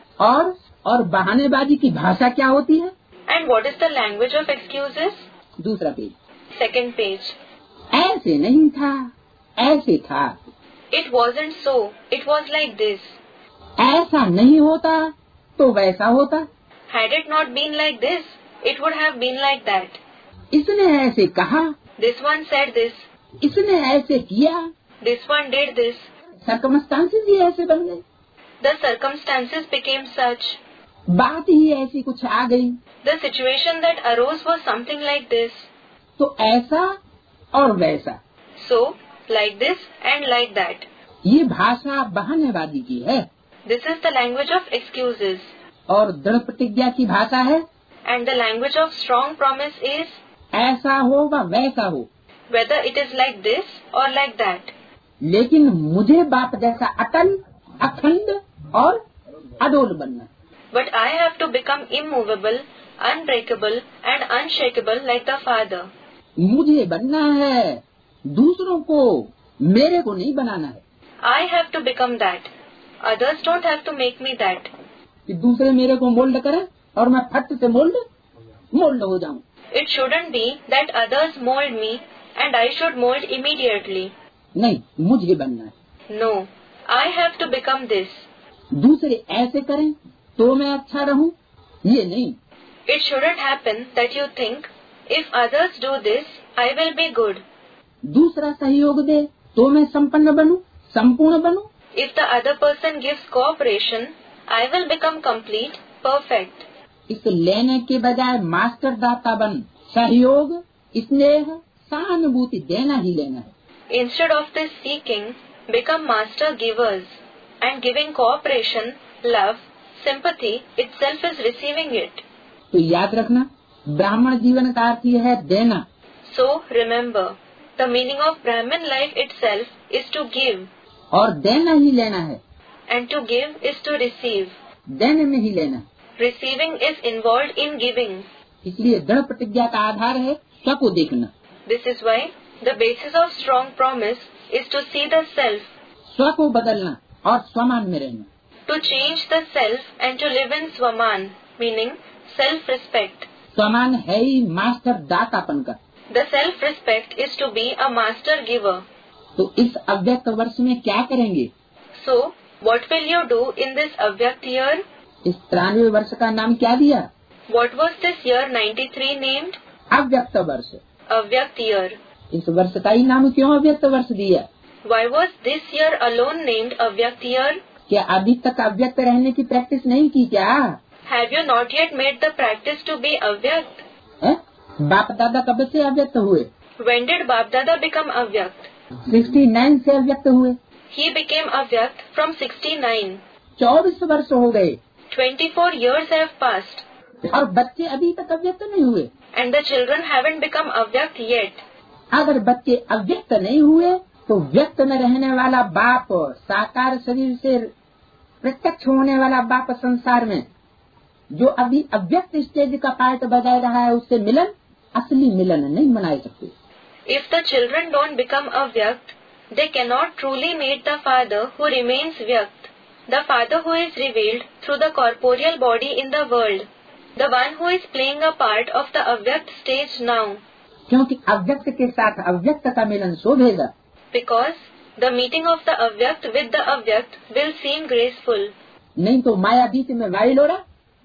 और बहानेबाजी की भाषा क्या होती है? And what is the language of excuses? दूसरा पेज, Second page. ऐसे नहीं था, ऐसे था। It wasn't so. It was like this. ऐसा नहीं होता तो वैसा होता। Had it not been like this, it would have been like that. इसने ऐसे कहा, This one said this. इसने ऐसे किया, This one did this. Circumstances ही ऐसे बन गए, The circumstances became such. बात ही ऐसी कुछ आ गई। The situation that arose was something like this. तो ऐसा और वैसा, So, like this and like that. ये भाषा बहानेबाजी की है। This is the language of excuses. और दृढ़ प्रतिज्ञा की भाषा है, And the language of strong promise is ऐसा हो व वैसा हो, whether it is like this or like that. लेकिन मुझे बाप जैसा अटल, अखंड और अडोल बनना। But I have to become immovable, unbreakable and unshakable like the Father. मुझे बनना है, दूसरों को, मेरे को नहीं बनाना है। I have to become that. Others don't have to make me that. कि दूसरे मेरे को मोल्ड करें और मैं फट से मोल्ड हो जाऊं। It shouldn't be that others mold me and I should mold immediately. नहीं, मुझे बनना है। No, I have to become this. दूसरे ऐसे करें तो मैं अच्छा रहूं, ये नहीं। It shouldn't happen that you think, if others do this, I will be good. दूसरा सहयोग दे तो मैं संपन्न बनूं, संपूर्ण बनूं। If the other person gives cooperation, I will become complete, perfect. इस लेने के बजाय मास्टर दाता बन, सहयोग, स्नेह, सहानुभूति देना ही लेना है। Instead of this seeking, become master givers. And giving cooperation, love, sympathy itself is receiving it. तो याद रखना, ब्राह्मण जीवन का अर्थ यह है देना। So remember, the meaning of Brahmin life itself is to give. और देना ही लेना है। And to give is to receive. देने में ही लेना। Receiving is involved in giving. इसलिए दृढ़ प्रतिज्ञा का आधार है स्व को देखना। This is why the basis of strong promise is to see the self. स्व को बदलना और स्वमान में रहना। To change the self and to live in Swaman, meaning self-respect. स्वमान है ही मास्टर दातापन का। The self-respect is to be a master giver. तो इस अव्यक्त वर्ष में क्या करेंगे? So, what will you do in this Avyakt year? इस 93 वर्ष का नाम क्या दिया? What was this year 93 named? अव्यक्त वर्ष। Avyakt year. इस वर्ष का ही नाम क्यों अव्यक्त वर्ष दिया? Why was this year alone named Avyakt year? क्या अभी तक अव्यक्त रहने की प्रैक्टिस नहीं की क्या? Have you not yet made the practice to be Avyakt? बाप दादा कब से अव्यक्त हुए? When did Bap Dada become Avyakt? 69 से अव्यक्त हुए। He became Avyakt from 69. 24 वर्ष हो गए 24 years have passed. और बच्चे अभी तक अव्यक्त नहीं हुए। And the children haven't become Avyakt yet. अगर बच्चे अव्यक्त नहीं हुए तो व्यक्त में रहने वाला बाप, साकार शरीर से प्रत्यक्ष होने वाला बाप संसार में जो अभी अव्यक्त स्टेज का पार्ट बजा रहा है उससे मिलन, असली मिलन नहीं मना सकते। If the children don't become Avyakt, they cannot truly meet the Father who remains Vyakt, the Father who is revealed through the corporeal body in the world, the one who is playing a part of the Avyakt stage now. क्योंकि अव्यक्त के साथ अव्यक्त का मिलन शोभेगा। Because the meeting of the Avyakt with the Avyakt will seem graceful. नहीं तो माया बीच में वाइलोड़ा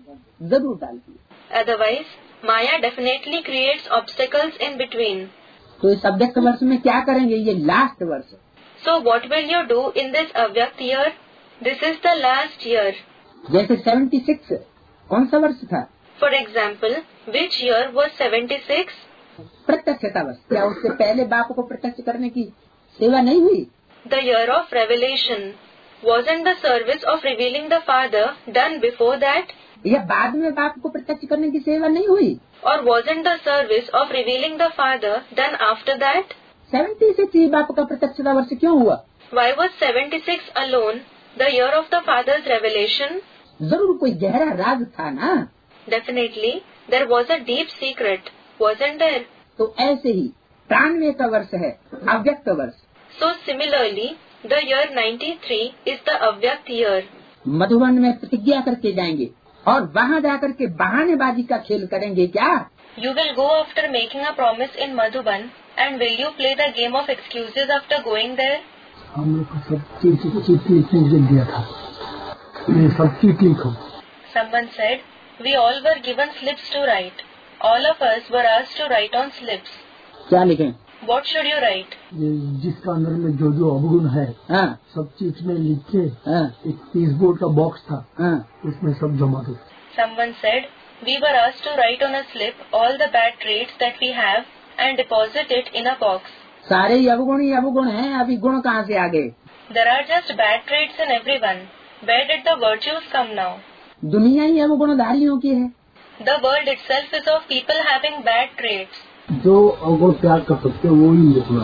जरूर डालती है। Otherwise, Maya definitely creates obstacles in between. तो इस अव्यक्त वर्ष में क्या करेंगे? ये लास्ट वर्ष। So what will you do in this Avyakt year? This is the last year. जैसे 76 कौन सा वर्ष था? For example, which year was 76? प्रत्यक्षता वर्ष। क्या उससे पहले बाप को प्रत्यक्ष करने की सेवा नहीं हुई? The year of revelation. Wasn't the service of revealing the Father done before that? या बाद में बाप को प्रत्यक्ष करने की सेवा नहीं हुई? Or wasn't the service of revealing the Father done after that? 76 ही बाप का प्रत्यक्षता वर्ष क्यों हुआ? Why was 76 alone the year of the Father's revelation? जरूर कोई गहरा राज था ना। Definitely, there was a deep secret, wasn't there? तो ऐसे ही 93 का वर्ष है अव्यक्त वर्ष। So similarly, the year 93 is the Avyakt year. Madhuban में प्रतिज्ञा करके जाएंगे और वहाँ जाकर के बहानेबाजी का खेल करेंगे क्या? You will go after making a promise in Madhuban, and will you play the game of excuses after going there? हम लोग को सब चिट्ठी लिखने दिया था, ये सब चिट्ठी लिखो। Someone said, we all were given slips to write. All of us were asked to write on slips. क्या लिखें? What should you write? ये जिसका अंदर में जो जो अवगुण है, हाँ, सब चीज में लिख के, हाँ, एक पीस बोर्ड का बॉक्स था, हाँ। उसमें सब जमा दो। Someone said, we were asked to write on a slip all the bad traits that we have and deposit it in a box. सारे ही अवगुण हैं, अभी गुण कहाँ से आ गए? There are just bad traits in everyone. Where did the virtues come now? दुनिया ही अवगुणधारियों की है। The world itself is of people having bad traits. जो अवगुण त्याग कर सकते वो ही लिखना।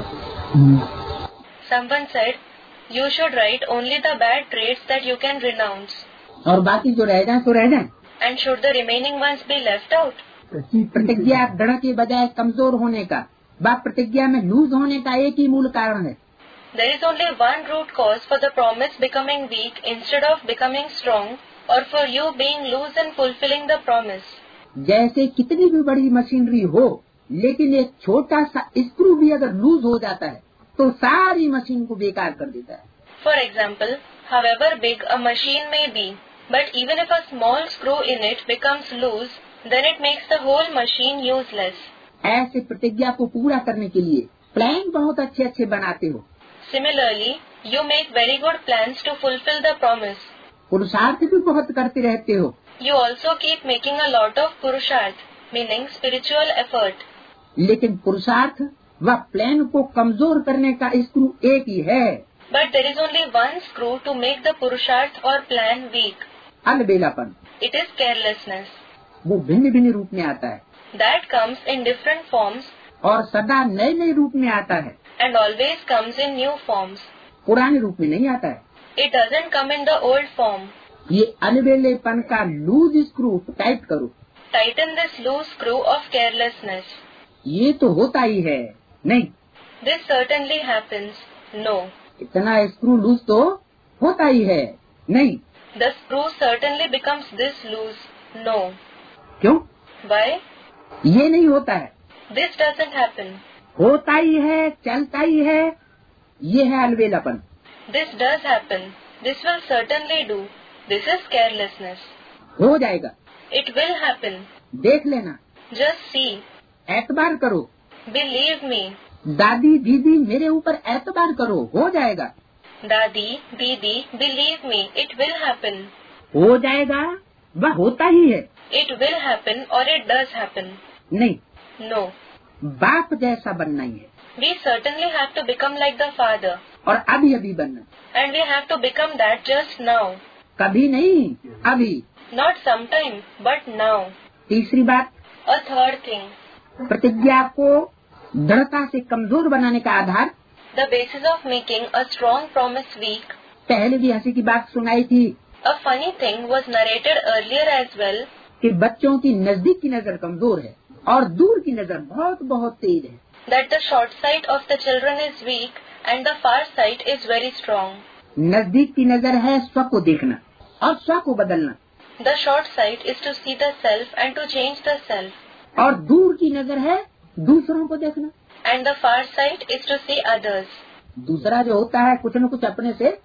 Someone said, you should write only the bad traits that you can renounce. और बाकी जो रह जाए तो रह जाए। And should the remaining ones be left out? प्रतिज्ञा दृढ़ के बजाय कमजोर होने का व प्रतिज्ञा में लूज होने का एक ही मूल कारण है। There is only one root cause for the promise becoming weak instead of becoming strong, or for you being loose in fulfilling the promise. जैसे कितनी भी बड़ी मशीनरी हो, लेकिन एक छोटा सा स्क्रू भी अगर लूज हो जाता है तो सारी मशीन को बेकार कर देता है। For example, however big a machine may be, but even if a small screw in it becomes loose, then it makes the whole machine useless. ऐसे प्रतिज्ञा को पूरा करने के लिए प्लान बहुत अच्छे अच्छे बनाते हो। Similarly, you make very good plans to fulfill the promise. पुरुषार्थ भी बहुत करते रहते हो। You also keep making a lot of purusharth, meaning spiritual effort. लेकिन पुरुषार्थ व प्लान को कमजोर करने का स्क्रू एक ही है। But there is only one screw to make the purusharth or plan weak. अलबेलापन। It is carelessness. वो भिन्न भिन्न रूप में आता है That comes in different forms और सदा नए नए रूप में आता है, and always comes in new forms. पुराने रूप में नहीं आता है। It doesn't come in the old form. ये अलबेलेपन का लूज स्क्रू टाइट करो। Tighten this loose screw of carelessness. ये तो होता ही है। नहीं, This certainly happens. No. इतना स्क्रू लूज तो होता ही है। नहीं, The screw certainly becomes this loose. No. क्यों? Why? ये नहीं होता है। This doesn't happen. होता ही है, चलता ही है। ये है अलबेलापन। This does happen. This will certainly do. This is carelessness. हो जाएगा, It will happen. देख लेना, Just see. एतबार करो। Believe me. दादी दीदी मेरे ऊपर एतबार करो, हो जाएगा। Dadi, Didi, believe me. It will happen. हो जाएगा, वह होता ही है। It will happen or it does happen. नहीं, No. बाप जैसा बनना ही है We certainly have to become like the Father. और अभी अभी बनना। And we have to become that just now. कभी नहीं, अभी। Not sometime, but now. तीसरी बात, A third thing. प्रतिज्ञा को दृढ़ता से कमजोर बनाने का आधार। The basis of making a strong promise weak. पहले भी हंसी की बात सुनाई थी A funny thing was narrated earlier as well. कि बच्चों की नजदीक की नजर कमजोर है और दूर की नजर बहुत बहुत तेज है। That the short sight of the children is weak and the far sight is very strong. नजदीक की नजर है स्व को देखना और स्व को बदलना, The short sight is to see the self and to change the self. और दूर की नजर है दूसरों को देखना। And the far sight is to see others. दूसरा जो होता है कुछ न कुछ अपने से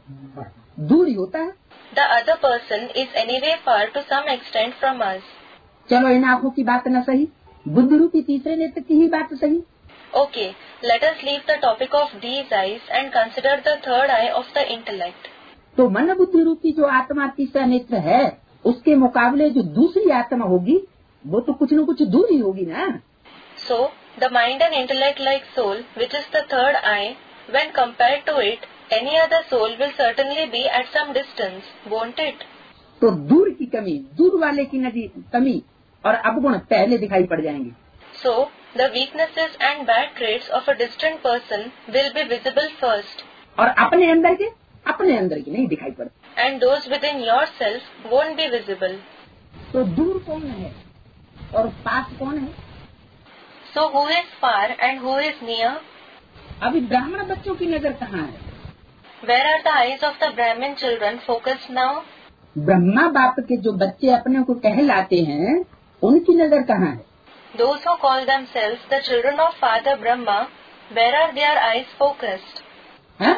दूर ही होता है। The other person is anyway far to some extent from us. चलो इन आँखों की बात न सही, बुद्धि रूपी तीसरे नेत्र की ही बात सही। Okay, let us leave the topic of these eyes and consider the third eye of the intellect. तो मन बुद्धि रूपी जो आत्मा तीसरा नेत्र है, उसके मुकाबले जो दूसरी आत्मा होगी वो तो कुछ न कुछ दूर ही होगी ना। So, the mind and intellect like soul, which is the third eye, when compared to it, any other soul will certainly be at some distance, won't it? तो दूर की कमी, दूर वाले की कमी और अवगुण पहले दिखाई पड़ जाएंगे। So, the weaknesses and bad traits of a distant person will be visible first. और अपने अंदर की नहीं दिखाई पड़ते। And those within yourself won't be visible. तो दूर कौन है और पास कौन है? So who is far and who is near? अभी ब्राह्मण बच्चों की नजर कहाँ है? Where are the eyes of the Brahmin children focused now? Brahma बाप के जो बच्चे अपने को कहलाते हैं, उनकी नजर कहाँ है? Those who call themselves the children of Father Brahma, where are their eyes focused? है?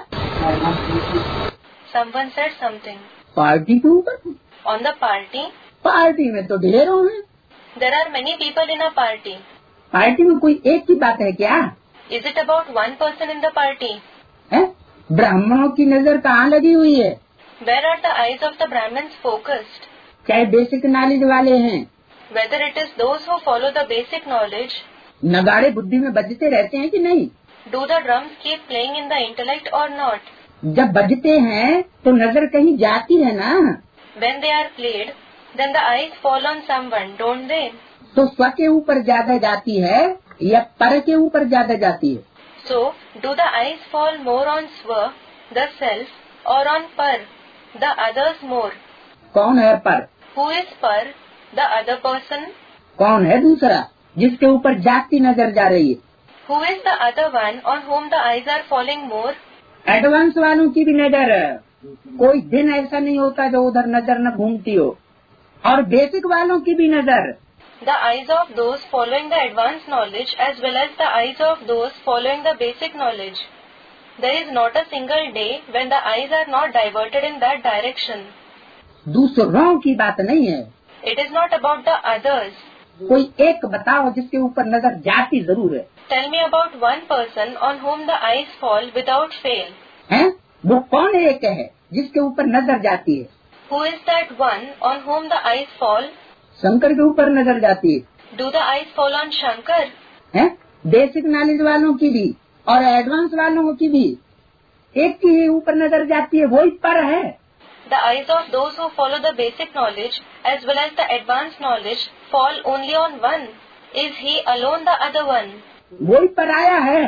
Someone said something. पार्टी के ऊपर? On the party? पार्टी में तो ढेरों हैं। There are many people in a party. Party में कोई एक की बात है क्या? Is it about one person in the party? है? ब्राह्मणों की नजर कहाँ लगी हुई है? Where are the eyes of the Brahmins focused? चाहे बेसिक नॉलेज वाले हैं, Whether it is those who follow the basic knowledge, नगाड़े बुद्धि में बजते रहते हैं कि नहीं? do the drums keep playing in the intellect or not? जब बजते हैं तो नजर कहीं जाती है ना। When they are played, then the eyes fall on someone, don't they? तो स्व के ऊपर ज्यादा जाती है या पर के ऊपर ज्यादा जाती है? So, do the eyes fall more on swa, the self, or on par, the others more? कौन है पर? Who is par, the other person? कौन है दूसरा जिसके ऊपर जाती नजर जा रही है? Who is the other one on whom the eyes are falling more? Advance वालों की भी नजर है। कोई दिन ऐसा नहीं होता जो उधर नजर न घूमती हो। और बेसिक वालों की भी नजर। The eyes of those following the advanced knowledge as well as the eyes of those following the basic knowledge. There is not a single day when the eyes are not diverted in that direction. दूसरों की बात नहीं है। It is not about the others. कोई एक बताओ जिसके ऊपर नजर जाती जरूर है। Tell me about one person on whom the eyes fall without fail. हैं? वो कौन एक है जिसके ऊपर नजर जाती है? Who is that one on whom the eyes fall? Shankar के ऊपर नजर जाती है। Do the eyes fall on Shankar? हैं? बेसिक नॉलेज वालों की भी और एडवांस वालों की भी एक की ही ऊपर नजर जाती है, वही पर है। The eyes of those who follow the basic knowledge as well as the advanced knowledge fall only on one. Is he alone the other one? वही पर आया है।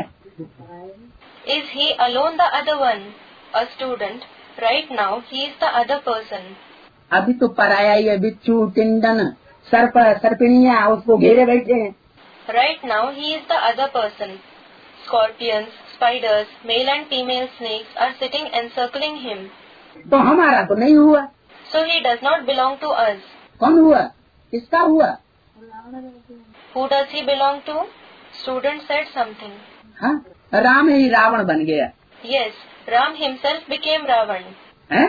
Is he alone the other one? A student. Right now he is the other person. अभी तो पराया ही है। बिच्छू, टिंडन, सर्प, सर्पिणियाँ उसको घेरे बैठे हैं। Right now he is the other person. Scorpions, spiders, male and female snakes are sitting encircling him. तो हमारा तो नहीं हुआ। So he does not belong to us. कौन हुआ? किसका हुआ? Who does he belong to? Student said something. हाँ? राम ही रावण बन गया। Yes, Ram himself became Ravan. हैं?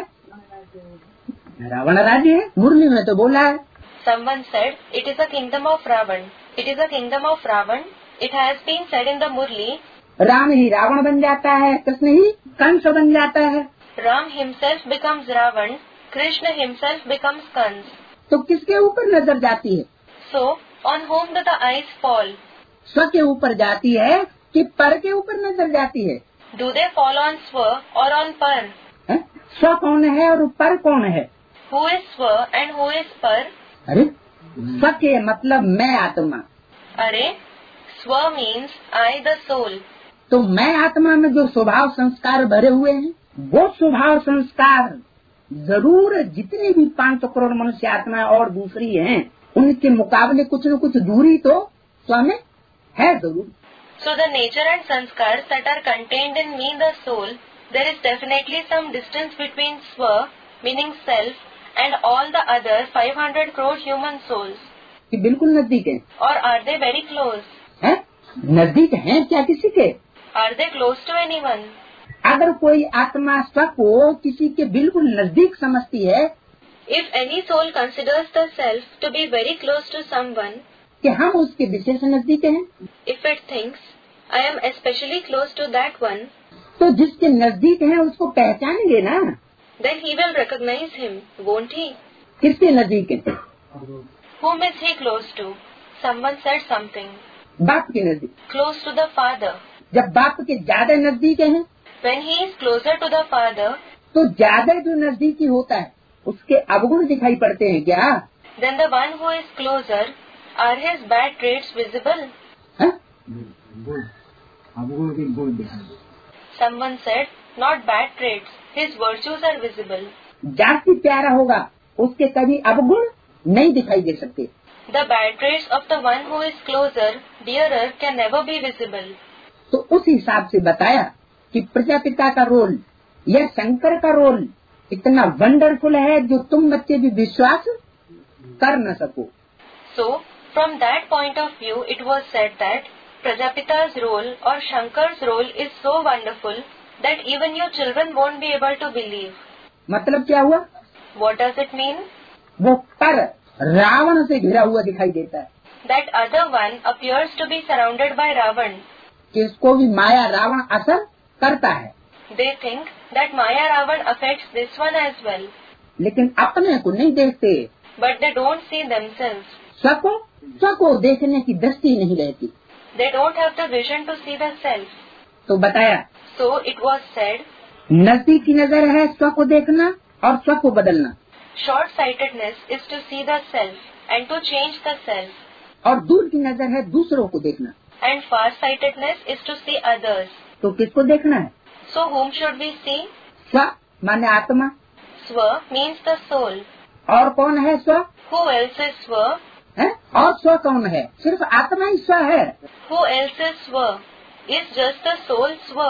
रावण राज्य है, मुरली में तो बोला है। Someone said, it is a kingdom of Ravan. It is a kingdom of Ravan. It has been said in the Murli. Ram ही रावण बन जाता है, कृष्ण ही कंस बन जाता है। Ram himself becomes Ravan. Krishna himself becomes Kans. तो किसके ऊपर नजर जाती है? So, on whom do the eyes fall? स्व के ऊपर जाती है कि पर के ऊपर नजर जाती है? Do they fall on Swa or on Par? हैं? स्व कौन है और पर कौन है? Who is Swa and who is Par? अरे स्व के मतलब मैं आत्मा। अरे, Swa means I the soul. तो मैं आत्मा में जो स्वभाव संस्कार भरे हुए हैं, वो स्वभाव संस्कार जरूर जितनी भी 500 करोड़ मनुष्य आत्मा और दूसरी हैं, उनके मुकाबले कुछ न कुछ दूरी तो स्व में है जरूर। So the nature and sanskars that are contained in me the soul, there is definitely some distance between Swa, meaning self, and all the other 500 crore human souls. कि बिल्कुल नजदीक है। Or are they very close? हैं? नजदीक हैं क्या किसी के? Are they close to anyone? अगर कोई आत्मा स्व को किसी के बिल्कुल नजदीक समझती है, If any soul considers the self to be very close to someone, कि हम उसके विशेष नजदीक हैं, if it thinks I am especially close to that one. तो जिसके नजदीक है उसको पहचानेंगे ना? Then he will recognize him, won't he? किसके नजदीक है? Whom is he close to? Someone said something. बाप के नजदीक। Close to the father. जब बाप के ज्यादा नजदीक है, When he is closer to the father, तो ज्यादा जो नजदीकी होता है उसके अवगुण दिखाई पड़ते हैं क्या? then the one who is closer, are his bad traits visible? है? Someone said, not bad traits, his virtues are visible. जाति प्यारा होगा उसके कभी अवगुण नहीं दिखाई दे सकते। The bad traits of the one who is closer, dearer, can never be visible. तो उस हिसाब से बताया कि प्रजापिता का रोल या शंकर का रोल इतना वंडरफुल है जो तुम बच्चे भी विश्वास कर न सको। So, from that point of view, it was said that Prajapita's role or Shankar's role is so wonderful that even your children won't be able to believe. मतलब क्या हुआ? What does it mean? वो पर रावण से घिरा हुआ दिखाई देता है That other one appears to be surrounded by Ravan. कि इसको भी माया रावण असर करता है, They think that Maya Ravan affects this one as well, लेकिन अपने को नहीं देखते। but they don't see themselves. स्व को देखने की दृष्टि नहीं रहती। They don't have the vision to see the self. तो बताया So it was said, नजदीकी नजर है स्व को देखना और स्व को बदलना, short-sightedness is to see the self and to change the self, और दूर की नजर है दूसरों को देखना। and far-sightedness is to see others. तो किसको देखना है? So whom should we see? स्व माने आत्मा, Swa means the soul. और कौन है स्व? Who else is Swa? है? और स्व कौन है? सिर्फ आत्मा ही स्व है। Who else is Swa? Is just the soul Swa?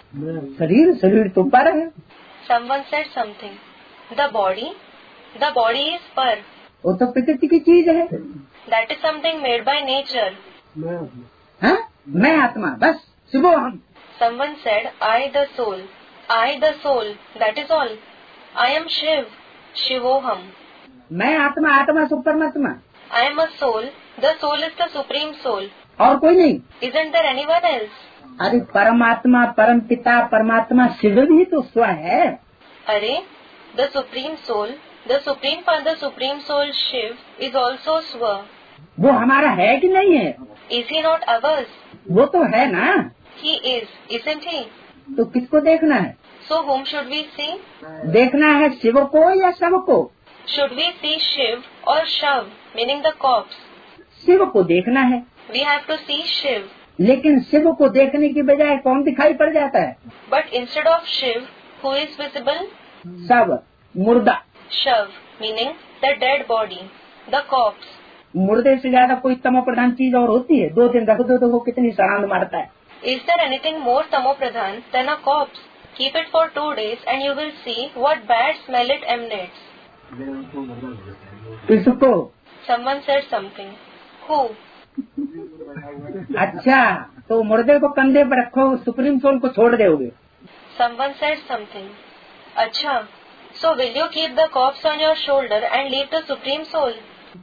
शरीर तो पर है। Someone said something. The body is Par. वो तो प्रकृति की चीज है। That is something made by nature. है? मैं आत्मा, बस शिवो हम। Someone said, I the soul, that is all. I am Shiv, Shivoham. मैं आत्मा, आत्मा सो परमात्मा। I am a soul, the soul is the supreme soul. और कोई नहीं। Isn't there anyone else? अरे परमात्मा, परम पिता, परमात्मा शिव भी तो स्व है। Arey, the supreme soul, the supreme father, supreme soul Shiv is also Swa. वो हमारा है कि नहीं है? Is he not ours? वो तो है ना। He is, isn't he? तो किसको देखना है? So whom should we see? देखना है शिव को या शव को? Should we see Shiv or Shav, meaning the corpse? Shiv को देखना है। We have to see Shiv. लेकिन शिव को देखने की बजाय कौन दिखाई पड़ जाता है? But instead of Shiv, who is visible? शव, मुर्दा। Shav, meaning the dead body, the corpse. मुर्दे से ज्यादा कोई तमो प्रधान चीज और होती है? 2 दिन रख दो तो वो कितनी सड़ांध मारता है। Is there anything more tamopradhan than a corpse? Keep it for 2 days and you will see what bad smell it emanates. इसको Someone said something. Who? अच्छा, तो मुर्दे को कंधे पर रखो, सुप्रीम सोल को छोड़ दोगे। Someone said something. Acha. So will you keep the corpse on your shoulder and leave the supreme soul?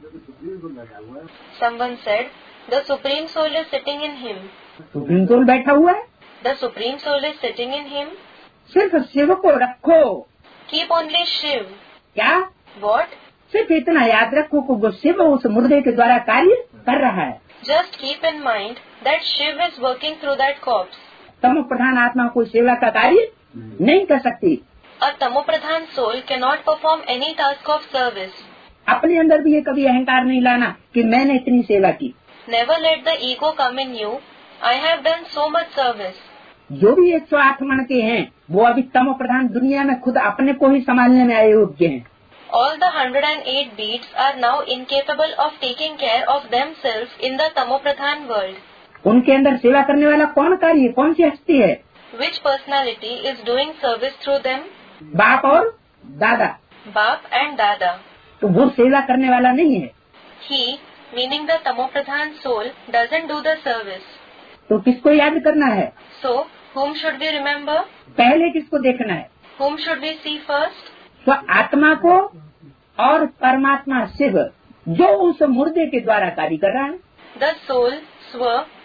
Someone said, the supreme soul is sitting in him. Supreme soul बैठा हुआ है। The supreme soul is sitting in him. सिर्फ शिव को रखो। Keep only Shiv. क्या? What? सिर्फ इतना याद रखो कि वो शिव उस मुर्दे के द्वारा कार्य कर रहा है। Just keep in mind that Shiv is working through that corpse. तमो प्रधान आत्मा कोई सेवा का कार्य नहीं कर सकती। A tamopradhan soul cannot perform any task of service. अपने अंदर भी ये कभी अहंकार नहीं लाना कि मैंने इतनी सेवा की। Never let the ego come in you. I have done so much service. जो भी 108 मन के हैं वो अभी तमो प्रधान दुनिया में खुद अपने को ही संभालने में अयोग्य हैं। All the 108 beasts are now incapable of taking care of themselves in the tamopradhan world. उनके अंदर सेवा करने वाला कौन कार्य, कौन सी हस्ती है? Which personality is doing service through them? बाप और दादा। Bap and Dada. तो वो सेवा करने वाला नहीं है। He, meaning the tamopradhan soul, doesn't do the service. तो किसको याद करना है? So, whom should we remember? पहले किसको देखना है? Whom should we see first? तो आत्मा को और परमात्मा शिव जो उस मुर्दे के द्वारा कार्य कर रहा है। The soul, Swa,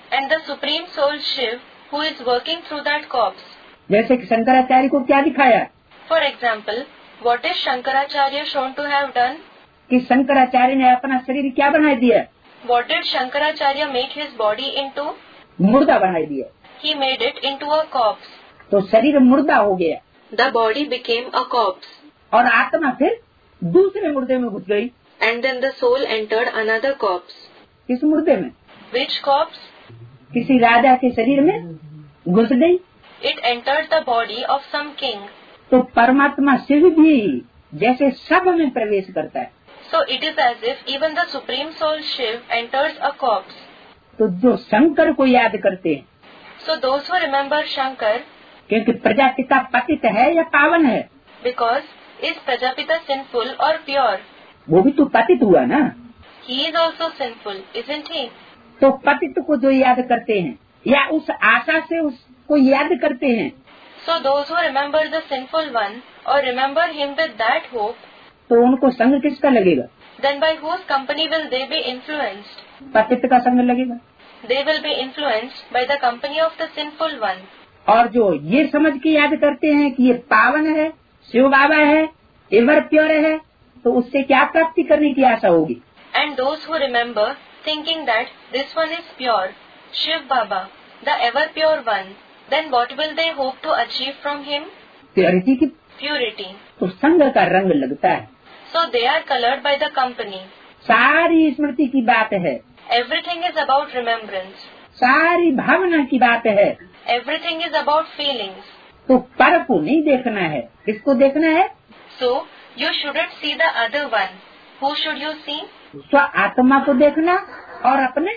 and the Supreme Soul Shiv who is working through that corpse. जैसे कि शंकराचार्य को क्या दिखाया? For example, what is Shankaracharya shown to have done? कि शंकराचार्य ने अपना शरीर क्या बना दिया? What did Shankaracharya make his body into? मुर्दा बना दिया। He made it into a corpse. तो शरीर मुर्दा हो गया। The body became a corpse. और आत्मा फिर दूसरे मुर्दे में घुस गई। And then the soul entered another corpse. किस मुर्दे में? Which corpse? किसी राजा के शरीर में घुस गई। It entered the body of some king. तो परमात्मा शिव भी जैसे सब में प्रवेश करता है। So it is as if even the Supreme Soul Shiv enters a corpse. तो जो शंकर को याद करते हैं, So those who remember Shankar, क्योंकि प्रजापिता पतित है या पावन है? because is Prajapita sinful or pure? वो भी तो पतित हुआ ना। He is also sinful, isn't he? तो पतित को जो याद करते हैं या उस आशा से उसको याद करते हैं, So those who remember the sinful one or remember him with that hope, तो उनको संग किसका लगेगा? then by whose company will they be influenced? पतित का संग लगेगा। They will be influenced by the company of the sinful one. और जो ये समझ के याद करते हैं कि ये पावन है, शिव बाबा है, एवर प्योर है, तो उससे क्या प्राप्ति करने की आशा होगी? And those who remember thinking that this one is pure, Shiv Baba, the ever pure one, then what will they hope to achieve from him? Purity की। Purity. तो संग का रंग लगता है। So they are colored by the company. सारी स्मृति की बात है, Everything is about remembrance. सारी भावना की बात है। Everything is about feelings. तो पर को नहीं देखना है, किसको देखना है? So you shouldn't see the other one. Who should you see? स्व आत्मा को देखना और अपने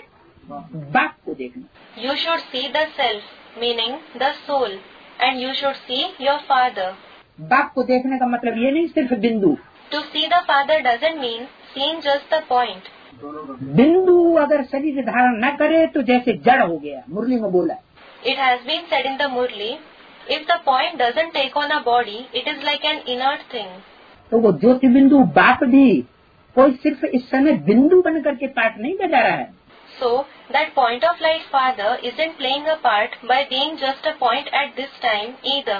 बाप को देखना। You should see the self, meaning the soul, and you should see your father. बाप को देखने का मतलब ये नहीं सिर्फ बिंदु। To see the father doesn't mean seeing just the point. बिंदु अगर शरीर धारण न करे तो जैसे जड़ हो गया, मुरली में बोला। It has been said in the Murli, if the point doesn't take on a body, it is like an inert thing. तो वो ज्योति बिंदु बाप भी कोई सिर्फ इस समय बिंदु बन करके पाठ नहीं बजा रहा है। So that point of light father isn't playing a part by being just a point at this time either.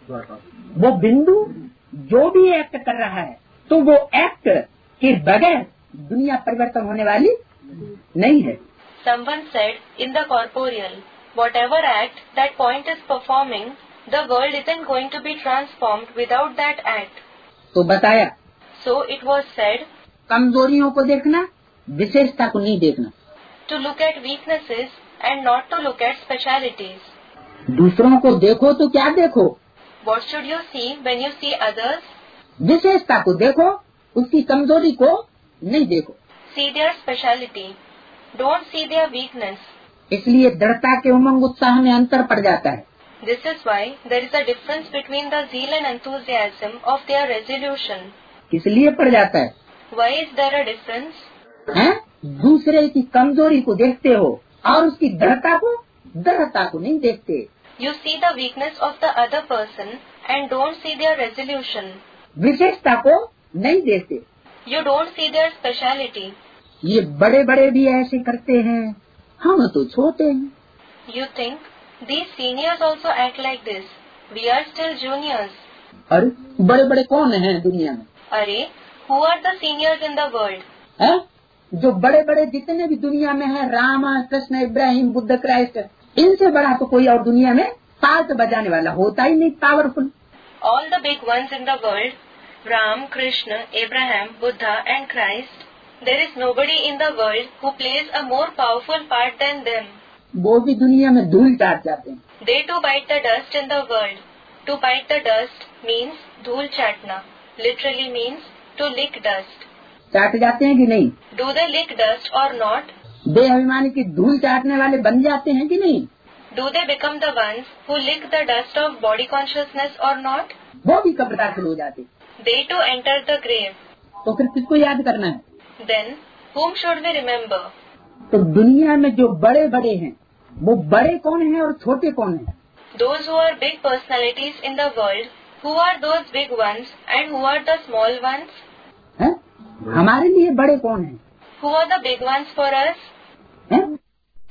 वो बिंदु जो भी एक्ट कर रहा है, तो वो एक्ट के बगैर दुनिया परिवर्तन होने वाली नहीं है। Someone said in the corporeal, whatever act that point is performing, the world isn't going to be transformed without that act. तो बताया, So it was said कमजोरियों को देखना, विशेषता को नहीं देखना। to look at weaknesses and not to look at specialities. दूसरों को देखो तो क्या देखो? What should you see when you see others? विशेषता को देखो, उसकी कमजोरी को नहीं देखो। See their speciality. Don't see their weakness. इसलिए दृढ़ता के उमंग उत्साह में अंतर पड़ जाता है। This is why there is a difference between the zeal and enthusiasm of their resolution. किस लिए पड़ जाता है? Why is there a difference? हैं? दूसरे की कमजोरी को देखते हो और उसकी दृढ़ता को नहीं देखते। You see the weakness of the other person and don't see their resolution. विशेषता को नहीं देखते। You don't see their speciality. ये बड़े बड़े भी ऐसे करते हैं, हम तो छोटे हैं। You think these seniors also act like this. We are still juniors. अरे बड़े बड़े कौन हैं दुनिया में? Arey, who are the seniors in the world? हैं? जो बड़े बड़े जितने भी दुनिया में हैं, राम कृष्ण इब्राहिम बुद्ध क्राइस्ट, इनसे बड़ा तो कोई और दुनिया में पार्ट बजाने वाला होता ही नहीं, powerful. All the big ones in the world, Ram, Krishna, Abraham, Buddha and Christ, there is nobody in the world who plays a more powerful part than them. वो भी दुनिया में धूल चाट जाते हैं। They too bite the dust in the world. To bite the dust means धूल चाटना. Literally means to lick dust. चाट जाते हैं कि नहीं? Do they lick dust or not? देहाभिमानी की धूल चाटने वाले बन जाते हैं कि नहीं? Do they become the ones who lick the dust of body consciousness or not? वो भी कब्र दाखिल हो जाते। They too enter the grave. तो फिर किसको याद करना है? Then whom should we remember? तो दुनिया में जो बड़े बड़े हैं, वो बड़े कौन हैं और छोटे कौन हैं? Those who are big personalities in the world, who are those big ones and who are the small ones? हैं? हमारे लिए बड़े कौन हैं? Who are the big ones for us? हैं?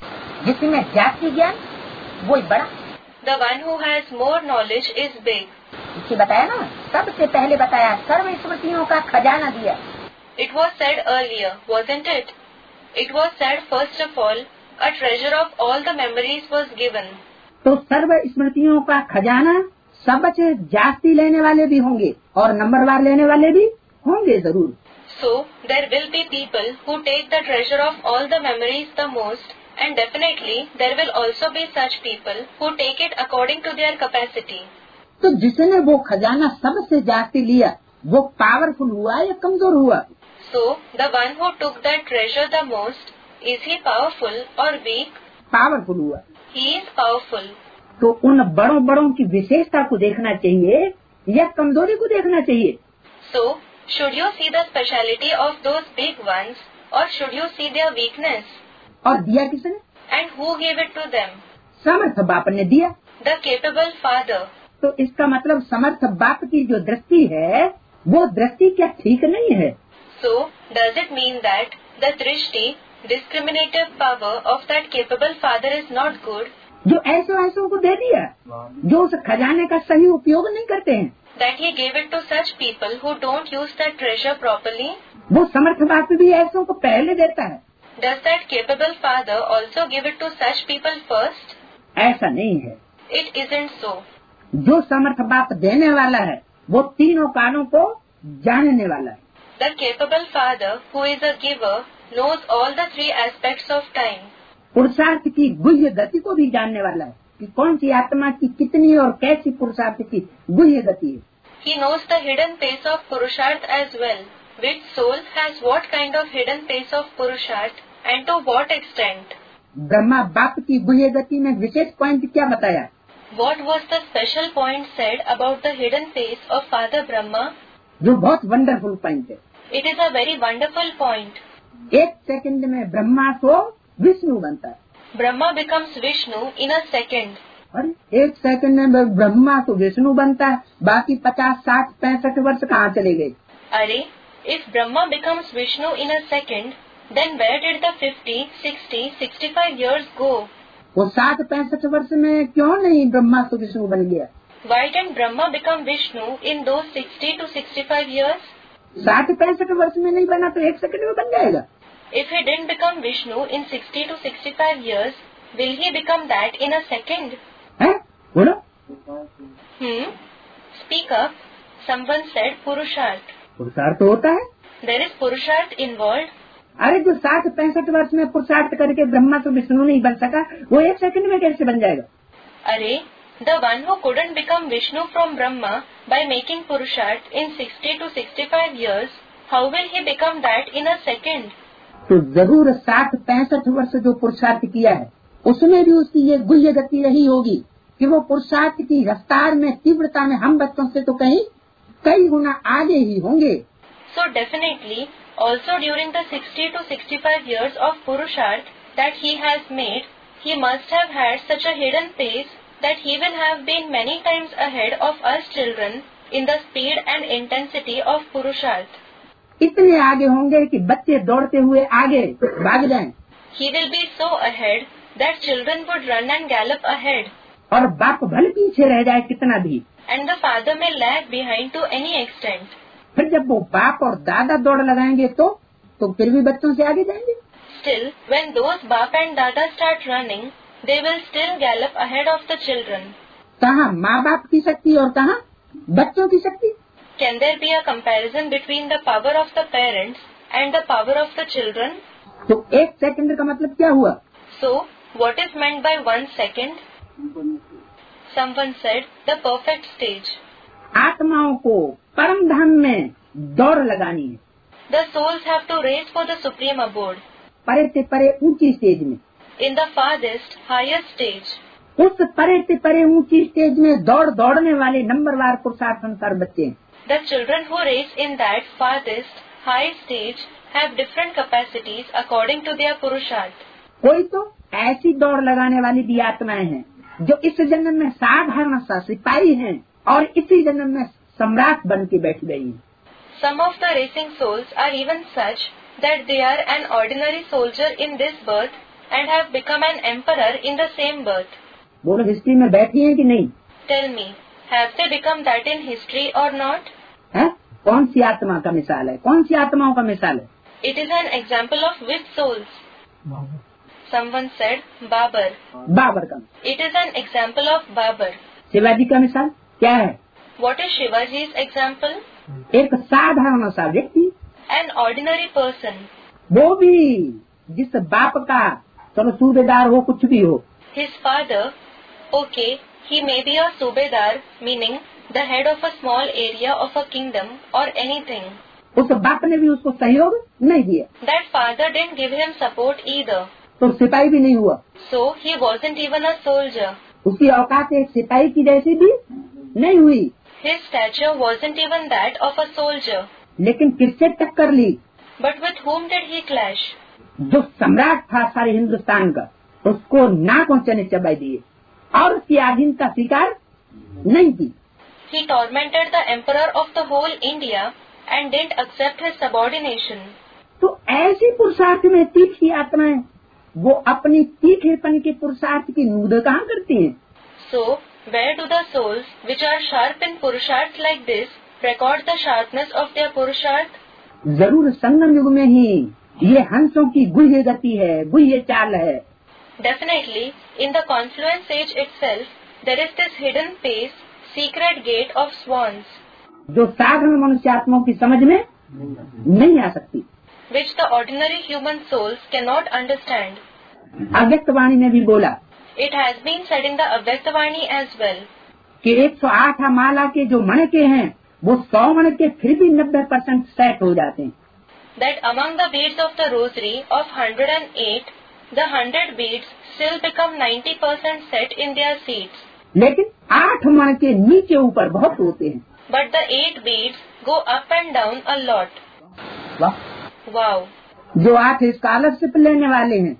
जिसमें जाति ज्ञान वो बड़ा। The one who has more knowledge is big. इसे बताया ना, सबसे पहले बताया सर्व स्मृतियों का खजाना दिया। It was said earlier, wasn't it? It was said first of all, a treasure of all the memories was given. तो सर्व स्मृतियों का खजाना सब बच्चे जाति लेने वाले भी होंगे और नंबरवार लेने वाले भी होंगे जरूर। So there will be people who take the treasure of all the memories the most, and definitely there will also be such people who take it according to their capacity. तो जिसने वो खजाना सबसे जाति लिया वो पावरफुल हुआ या कमजोर हुआ? So the one who took that treasure the most, is he powerful or weak? Powerful हुआ। He is powerful. तो उन बड़ों बड़ों की विशेषता को देखना चाहिए या कमजोरी को देखना चाहिए? So should you see the speciality of those big ones or should you see their weakness? और दिया किसने? And who gave it to them? समर्थ बाप ने दिया। The capable father. तो इसका मतलब समर्थ बाप की जो दृष्टि है वो दृष्टि क्या ठीक नहीं है? So does it mean that the drishti, discriminative power of that capable father is not good? जो ऐसों को दे दिया जो उस खजाने का सही उपयोग नहीं करते हैं। That he gave it to such people who don't use that treasure properly? वो समर्थ बाप भी ऐसों को पहले देता है। Does that capable father also give it to such people first? ऐसा नहीं है। It isn't so. जो समर्थ बाप देने वाला है वो तीनों कालों को जानने वाला है। The capable father who is a giver knows all the three aspects of time. पुरुषार्थ की गुह्य गति को भी जानने वाला है कि कौन सी आत्मा की कितनी और कैसी पुरुषार्थ की गुह्य गति है। He knows the hidden pace of Purusharth as well. Which soul has what kind of hidden pace of Purusharth and to what extent? Brahma बाप की गुह्य गति में विशेष पॉइंट क्या बताया? What was the special point said about the hidden pace of Father Brahma? जो बहुत वंडरफुल पॉइंट है। It is a very wonderful point. एक सेकंड में ब्रह्मा को विष्णु बनता है। Brahma becomes Vishnu in a second. अरे एक सेकंड में ब्रह्मा तो विष्णु बनता है, बाकी 50, 60, 65 वर्ष कहाँ चले गए? Arey, if Brahma becomes Vishnu in a second, then where did the 50, 60, 65 years go? वो 60, 65 वर्ष में क्यों नहीं ब्रह्मा तो विष्णु बन गया? Why didn't Brahma become Vishnu in those 60 to 65 years? 60, 65 वर्ष में नहीं बना तो एक सेकंड में बन जाएगा। If he didn't become Vishnu in 60 to 65 years, will he become that in a second? है? बोलो। Speak up. Someone said Purusharth. पुरुषार्थ तो होता है। There is Purusharth involved. अरे जो 60, 65 वर्ष में पुरुषार्थ करके ब्रह्मा तो विष्णु नहीं बन सका वो एक सेकंड में कैसे बन जाएगा? Arey, the one who couldn't become Vishnu from Brahma by making Purusharth in 60 to 65 years, how will he become that in a second? तो जरूर 60, 65 वर्ष जो पुरुषार्थ किया है उसमें भी उसकी ये गुह्य गति रही होगी कि वो पुरुषार्थ की रफ्तार में तीव्रता में हम बच्चों से तो कई गुना आगे ही होंगे। So definitely, also during the 60 to 65 years of Purusharth that he has made, he must have had such a hidden pace that he will have been many times ahead of us children in the speed and intensity of Purusharth. इतने आगे होंगे कि बच्चे दौड़ते हुए आगे भाग जाएं। He will be so ahead that children would run and gallop ahead. और बाप भले पीछे रह जाए कितना भी। And the father may lag behind to any extent. फिर जब वो बाप और दादा दौड़ लगाएंगे तो फिर भी बच्चों से आगे जाएंगे। Still, when those Bap and Dada start running, they will still gallop ahead of the children. कहाँ माँ बाप की शक्ति और कहाँ बच्चों की शक्ति? Can there be a comparison between the power of the parents and the power of the children? तो एक सेकंड का मतलब क्या हुआ? So, what is meant by 1 second? Someone said, the perfect stage. आत्माओं को परम धाम में दौड़ लगानी है। The souls have to race for the supreme abode. परे से परे ऊंची स्टेज में। In the farthest, highest stage. उस परे से परे ऊंची स्टेज में दौड़ने वाले नंबरवार पुरुषार्थ अनुसार बच्चे हैं। The children who race in that farthest, high stage have different capacities according to their Purusharth. कोई तो ऐसी दौड़ लगाने वाली भी आत्माएं हैं जो इस जन्म में साधारण सा सिपाही हैं और इसी जन्म में सम्राट बन के बैठ गई हैं। Some of the racing souls are even such that they are an ordinary soldier in this birth and have become an emperor in the same birth. बोलो हिस्ट्री में बैठी हैं कि नहीं? Tell me, have they become that in history or not? है? कौन सी आत्मा का मिसाल है? कौन सी आत्माओं का मिसाल है? It is an example of which souls? Someone said Babar. Babar का। It is an example of Babar. Shivaji का मिसाल क्या है? What is Shivaji's example? एक साधारण सा व्यक्ति, An ordinary person. वो भी जिस बाप का चलो सूबेदार हो, कुछ भी हो, His father, okay, he may be a Subedar, meaning the head of a small area of a kingdom or anything. उस बाप ने भी उसको सहयोग नहीं दिया, That father didn't give him support either. तो सिपाही भी नहीं हुआ। So he wasn't even a soldier. उसकी औकात एक सिपाही की जैसी भी नहीं हुई, His stature wasn't even that of a soldier. लेकिन किससे टक्कर ली? But with whom did he clash? जो सम्राट था सारे हिंदुस्तान का, उसको नाकों चने चबाई दिए और उसकी आधीनता स्वीकार नहीं की। He tormented the emperor of the whole India and didn't accept his subordination. तो ऐसी पुरुषार्थ में तीखी आत्माएं वो अपनी तीखेपन के पुरुषार्थ की नूद कहाँ करती हैं? So, where do the souls which are sharp in purusharths like this record the sharpness of their purusharth? जरूर संगम युग में ही ये हंसों की गुह्य गति है, गुह्य चाल है। Definitely, in the confluence age itself, there is this hidden pace, secret gate of swans, जो साधारण मनुष्यात्माओं की समझ में नहीं आ सकती। which the ordinary human souls cannot understand. अव्यक्त वाणी ने भी बोला It has been said in the Avyaktavani as well, कि 108 माला के जो मणके हैं वो 100 मणके फिर भी 90% सेट हो जाते हैं, that among the beads of the rosary of 108, the 100 beads still become 90% set in their seats. लेकिन 8 मणके नीचे ऊपर बहुत होते हैं। But the 8 beads go up and down a lot. वाह! Wow. जो 8 स्कॉलरशिप लेने वाले हैं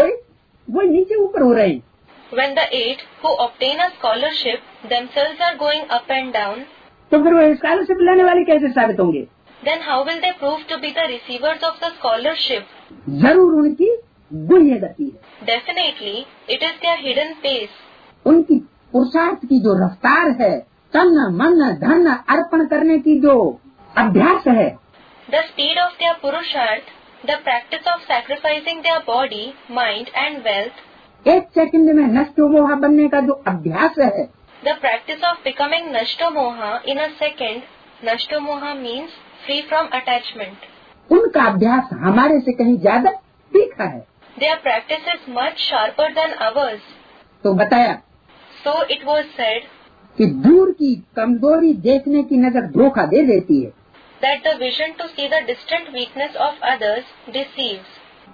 वो नीचे ऊपर हो रहे हैं। When the 8 who obtain a scholarship themselves are going up and down, तो फिर वो स्कॉलरशिप लेने वाले कैसे साबित होंगे? then how will they prove to be the receivers of the scholarship? जरूर उनकी गुह्य गति है, Definitely, it is their hidden pace. उनकी पुरुषार्थ की जो रफ्तार है, तन मन धन अर्पण करने की जो अभ्यास है, The speed of their purusharth, the practice of sacrificing their body, mind and wealth, एक सेकंड में नष्ट मोह बनने का जो अभ्यास है, the practice of becoming Nashtomoha in a second. Nashtomoha means free from attachment. उनका अभ्यास हमारे से कहीं ज्यादा तीखा है। Their practice is much sharper than ours. तो बताया So it was said कि दूर की कमजोरी देखने की नजर धोखा दे देती है, that the vision to see the distant weakness of others deceives.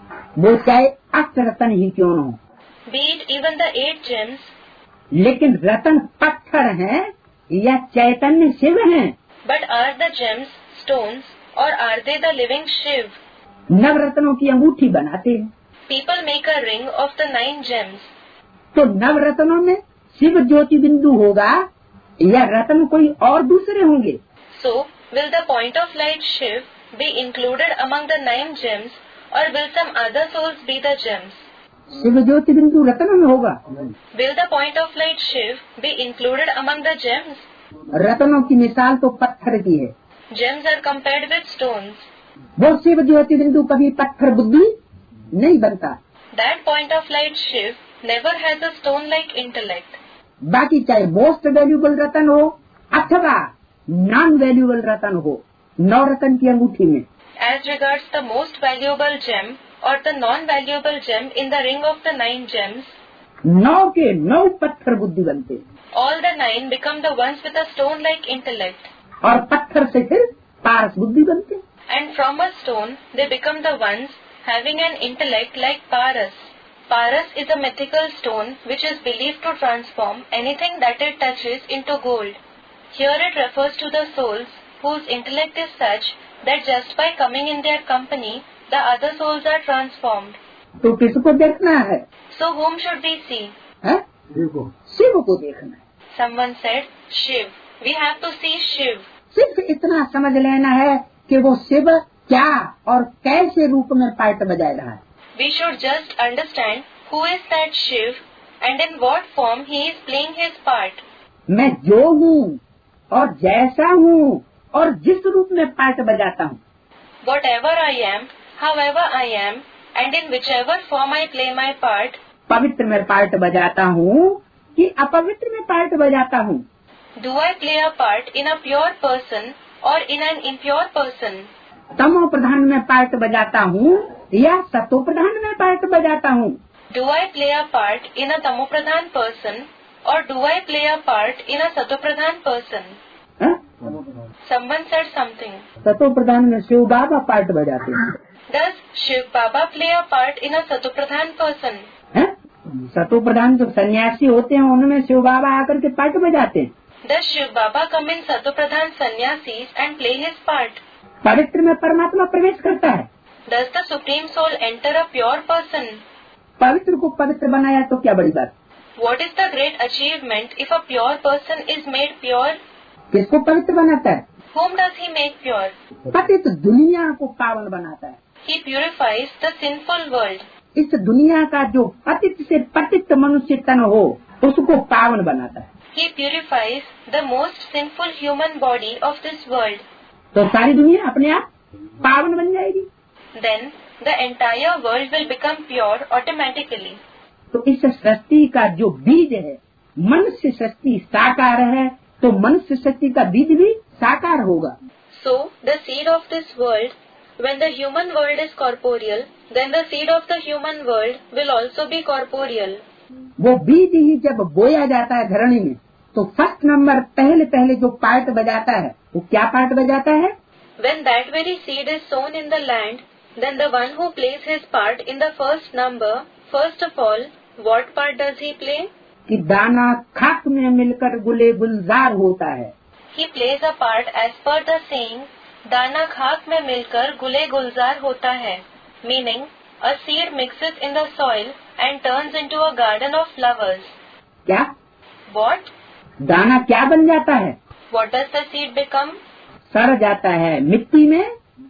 वो चाहे अष्ट रतन ही क्यों न हो, Be it even the 8 gems, लेकिन रतन पत्थर हैं या चैतन्य शिव हैं। but are the gems stones or are they the living Shiv? नवरत्नों की अंगूठी बनाते हैं, People make a ring of the 9 gems. तो नवरत्नों में शिव ज्योति बिंदु होगा या रत्न कोई और दूसरे होंगे? So, will the point of light Shiv be included among the 9 gems or will some other souls be the gems? Shiv ज्योति बिंदु रत्न में होगा, Will the point of light Shiv be included among the gems? रत्नों की मिसाल तो पत्थर की है, Gems are compared with stones. वो शिव ज्योति बिंदु कभी पत्थर बुद्धि नहीं बनता। That point of light Shiv never has a stone-like intellect. बाकी चाहे मोस्ट वैल्यूबल रतन हो अथवा नॉन वैल्यूबल रतन हो, 9 रतन की अंगूठी में As regards the most valuable gem or the non-valuable gem in the ring of the 9 gems, 9 के 9 पत्थर बुद्धि बनते all the 9 become the ones with a stone-like intellect. और पत्थर से फिर पारस बुद्धि बनते। And from a stone, they become the ones having an intellect like Paras. Paras is a mythical stone which is believed to transform anything that it touches into gold. Here it refers to the souls whose intellect is such that just by coming in their company, the other souls are transformed. तो किसको देखना है? So whom should we see? है? शिव को देखना है। Someone said, Shiv. We have to see Shiv. सिर्फ इतना समझ लेना है कि वो शिव क्या और कैसे रूप में पार्ट बजा रहा है। We should just understand who is that Shiv and in what form he is playing his part. मैं जो हूँ और जैसा हूँ और जिस रूप में पार्ट बजाता हूँ, Whatever I am, however I am, and in whichever form I play my part, पवित्र में पार्ट बजाता हूँ कि अपवित्र में पार्ट बजाता हूँ, do I play a part in a pure person or in an impure person? तमो प्रधान में पार्ट बजाता हूँ या सतो प्रधान में पार्ट बजाता हूँ, Do I play a part in a tamopradhan person or do I play a part in a satopradhan person? है? Someone said something. सतो प्रधान में शिव बाबा पार्ट बजाते हैं, Does Shiv Baba play a part in a satopradhan person? है? सतो प्रधान जो सन्यासी होते हैं उनमें शिव बाबा आकर के पार्ट बजाते हैं। Does Shiv Baba come in satopradhan sannyasis and play his part? पवित्र में परमात्मा प्रवेश करता है, Does the Supreme Soul enter a pure person? पवित्र को पवित्र बनाया तो क्या बड़ी बात। What is the great achievement if a pure person is made pure? किसको पवित्र बनाता है? Whom does he make pure? पतित दुनिया को पावन बनाता है। He purifies the sinful world. इस दुनिया का जो पतित से पतित मनुष्य तन हो उसको पावन बनाता है। He purifies the most sinful human body of this world. तो सारी दुनिया अपने आप पावन बन जाएगी। Then the entire world will become pure automatically. तो इस सृष्टि का जो बीज है, मनुष्य सृष्टि साकार है, तो मनुष्य सृष्टि का बीज भी साकार होगा। So the seed of this world, when the human world is corporeal, then the seed of the human world will also be corporeal. वो बीज ही जब बोया जाता है धरणी में, तो फर्स्ट नंबर पहले जो पार्ट बजाता है वो क्या पार्ट बजाता है? When that very seed is sown in the land, then the one who plays his part in the first number, first of all, what part does he play? कि दाना खाक में मिलकर गुले गुलजार होता है। He plays a part as per the saying, दाना खाक में मिलकर गुले गुलजार होता है, meaning a seed mixes in the soil and turns into a garden of flowers. क्या? What? दाना क्या बन जाता है? What does the seed become? सड़ जाता है, मिट्टी में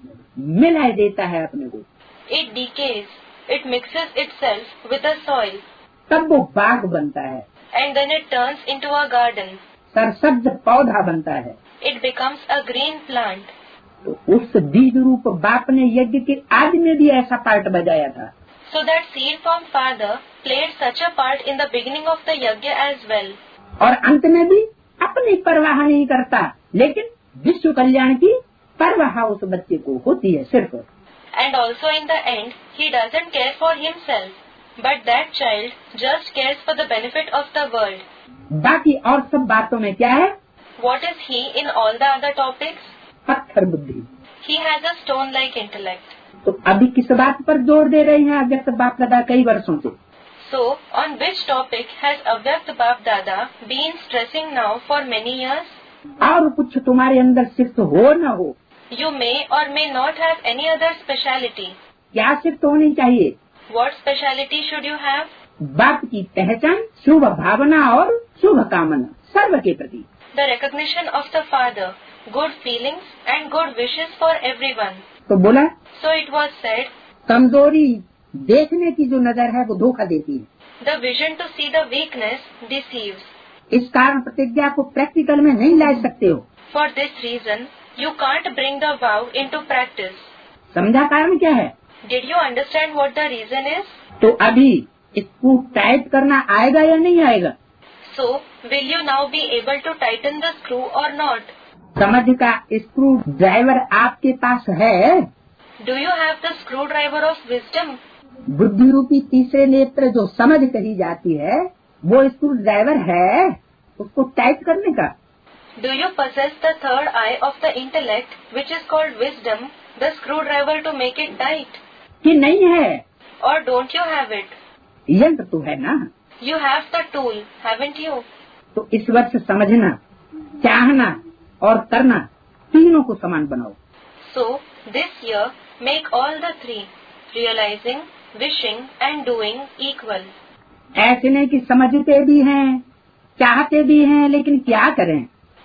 मिला देता है अपने को, It decays. It mixes itself with the soil तब वो बाग बनता है, and then it turns into a garden. सरसब्ज पौधा बनता है। It becomes a green plant. तो उस बीज रूप बाप ने यज्ञ के आदि में भी ऐसा पार्ट बजाया था। So that seed from father played such a part in the beginning of the yajna as well. और अंत में भी अपनी परवाह नहीं करता, लेकिन विश्व कल्याण की परवाह उस बच्चे को होती है सिर्फ। And also in the end, he doesn't care for himself, but that child just cares for the benefit of the world. बाकी और सब बातों में क्या है? What is he in all the other topics? पत्थर बुद्धि। He has a stone-like intellect. तो अभी किस बात पर जोर दे रहे हैं अव्यक्त बाप दादा कई वर्षों से? So, on which topic has Avyakt Bap Dada been stressing now for many years? और कुछ तुम्हारे अंदर सिर्फ हो न हो, You may or may not have any other speciality. क्या सिर्फ होनी चाहिए? What speciality should you have? बाप की पहचान, शुभ भावना और शुभ कामना सर्व के प्रति। The recognition of the Father, good feelings and good wishes for everyone. तो बोला So it was said, कमजोरी देखने की जो नजर है वो धोखा देती है। the vision to see the weakness deceives. इस कारण प्रतिज्ञा को प्रैक्टिकल में नहीं ला सकते हो। For this reason, you can't bring the vow into practice. समझा कारण क्या है? Did you understand what the reason is? तो अभी इसको टाइट करना आएगा या नहीं आएगा? So, will you now be able to tighten the screw or not? समझ का स्क्रू ड्राइवर आपके पास है? Do you have the screwdriver of wisdom? बुद्धि रूपी तीसरे नेत्र जो समझ कही जाती है वो स्क्रू ड्राइवर है उसको टाइट करने का। Do you possess the third eye of the intellect, which is called wisdom, the screwdriver to make it tight? कि नहीं है? Or don't you have it? यंत्र तो है ना। You have the tool, haven't you? तो इस वर्ष समझना, चाहना और करना तीनों को समान बनाओ। So, this year, make all the three, realizing, wishing and doing equal. ऐसे नहीं कि समझते भी हैं, चाहते भी हैं, लेकिन क्या करें?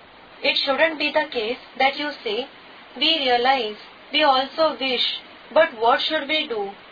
It shouldn't be the case that you say, we realize, we also wish, but what should we do?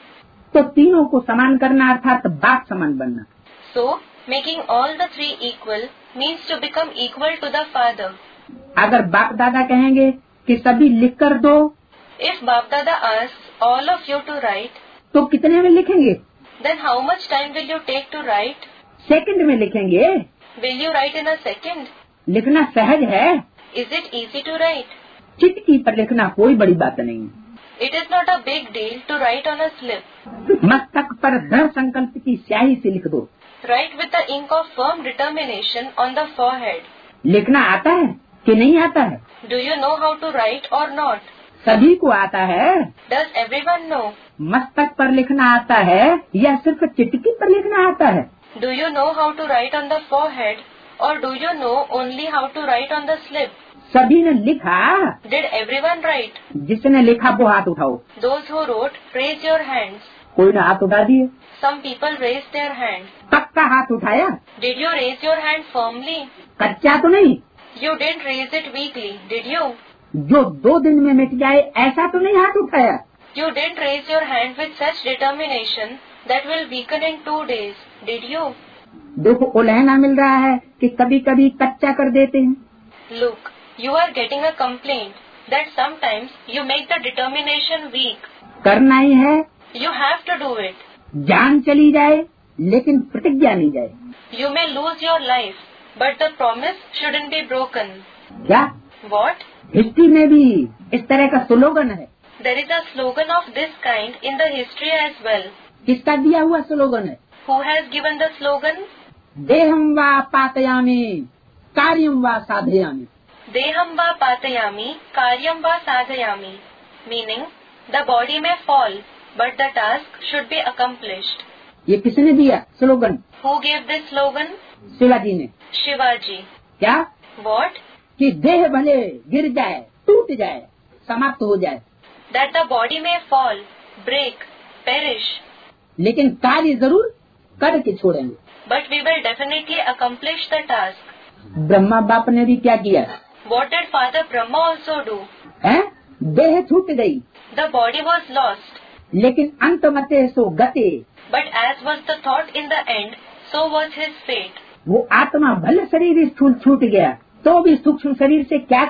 तो तीनों को समान करना अर्थात बाप समान बनना। So, making all the three equal means to become equal to the father. अगर बाप दादा कहेंगे कि सभी लिख कर दो, If Bap Dada asks all of you to write, तो कितने में लिखेंगे? then how much time will you take to write? Second में लिखेंगे। Will you write in a second? लिखना सहज है, Is it easy to write? चिटकी पर लिखना कोई बड़ी बात नहीं। It is not a big deal to write on a slip. मस्तक पर दृढ़ संकल्प की स्याही से लिख दो। Write with the ink of firm determination on the forehead. लिखना आता है कि नहीं आता है? Do you know how to write or not? सभी को आता है। Does everyone know? मस्तक पर लिखना आता है या सिर्फ चिटकी पर लिखना आता है? Do you know how to write on the forehead or do you know only how to write on the slip? सभी ने लिखा। Did everyone write? जिसने लिखा वो हाथ उठाओ। Those who wrote, raise your hands. कोई ने हाथ उठा दिए। Some people raised their hands. पक्का हाथ उठाया? Did you raise your hand firmly? कच्चा तो नहीं? You didn't raise it weakly, did you? जो 2 दिन में मिट जाए ऐसा तो नहीं हाथ उठाया? You didn't raise your hand with such determination that will weaken in 2 days, did you? देखो उलहना मिल रहा है कि कभी कभी कच्चा कर देते हैं। Look, you are getting a complaint that sometimes you make the determination weak. करना ही है। You have to do it. जान चली जाए लेकिन प्रतिज्ञा नहीं जाए। You may lose your life, but the promise shouldn't be broken. क्या? What? हिस्ट्री में भी इस तरह का स्लोगन है। There is a slogan of this kind in the history as well. किसका दिया हुआ स्लोगन है? Who has given the slogan? देहं वा पातयामि कार्यं वा साधयामि। Deham va patayami, karyam va sadhayami. Meaning, the body may fall, but the task should be accomplished. ये किसने दिया slogan? Who gave this slogan? Shivaji ने। Shivaji. क्या? What? कि देह भले गिर जाए, टूट जाए, समाप्त हो जाए, That the body may fall, break, perish, लेकिन कार्य जरूर करके छोड़ेंगे। but we will definitely accomplish the task. Brahma बाप ने भी क्या किया What did Father Brahma also do? है? देह छूट गई, The body was lost, लेकिन अंत मते सो गते। but as was the thought in the end, so was his fate. वो आत्मा भले शरीर स्थूल छूट गया तो भी सूक्ष्म शरीर से क्या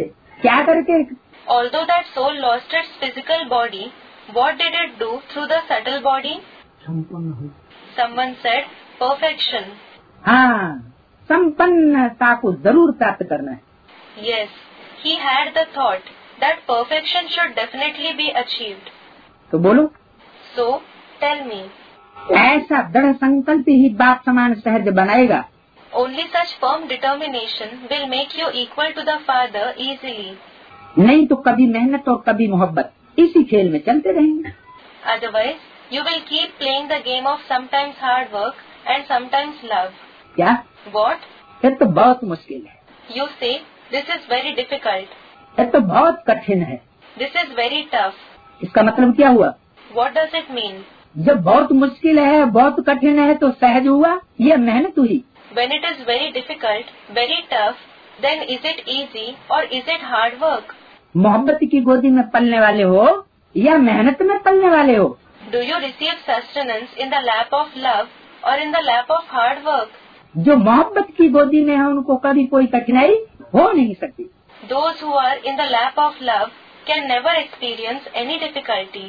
करके Although that soul lost its physical body, what did it do through the subtle body? संपन्न हो। Someone said, perfection. हाँ, संपन्नता को जरूर प्राप्त करना है। Yes, he had the thought that perfection should definitely be achieved. तो बोलो, So, tell me, ऐसा दृढ़ संकल्प ही बाप समान सहज बनाएगा। only such firm determination will make you equal to the Father easily. नहीं तो कभी मेहनत और कभी मोहब्बत इसी खेल में चलते रहेंगे। Otherwise, you will keep playing the game of sometimes hard work and sometimes love. क्या? What? ये तो बहुत मुश्किल है, You say, this is very difficult. ये तो बहुत कठिन है। This is very tough. इसका मतलब क्या हुआ? What does it mean? जब बहुत मुश्किल है, बहुत कठिन है तो सहज हुआ या मेहनत हुई? When it is very difficult, very tough, then is it easy or is it hard work? मोहब्बत की गोदी में पलने वाले हो या मेहनत में पलने वाले हो? Do you receive sustenance in the lap of love or in the lap of hard work? जो मोहब्बत की गोदी में है उनको कभी कोई कठिनाई हो नहीं सकती। Those who are in the lap of love can never experience any difficulty.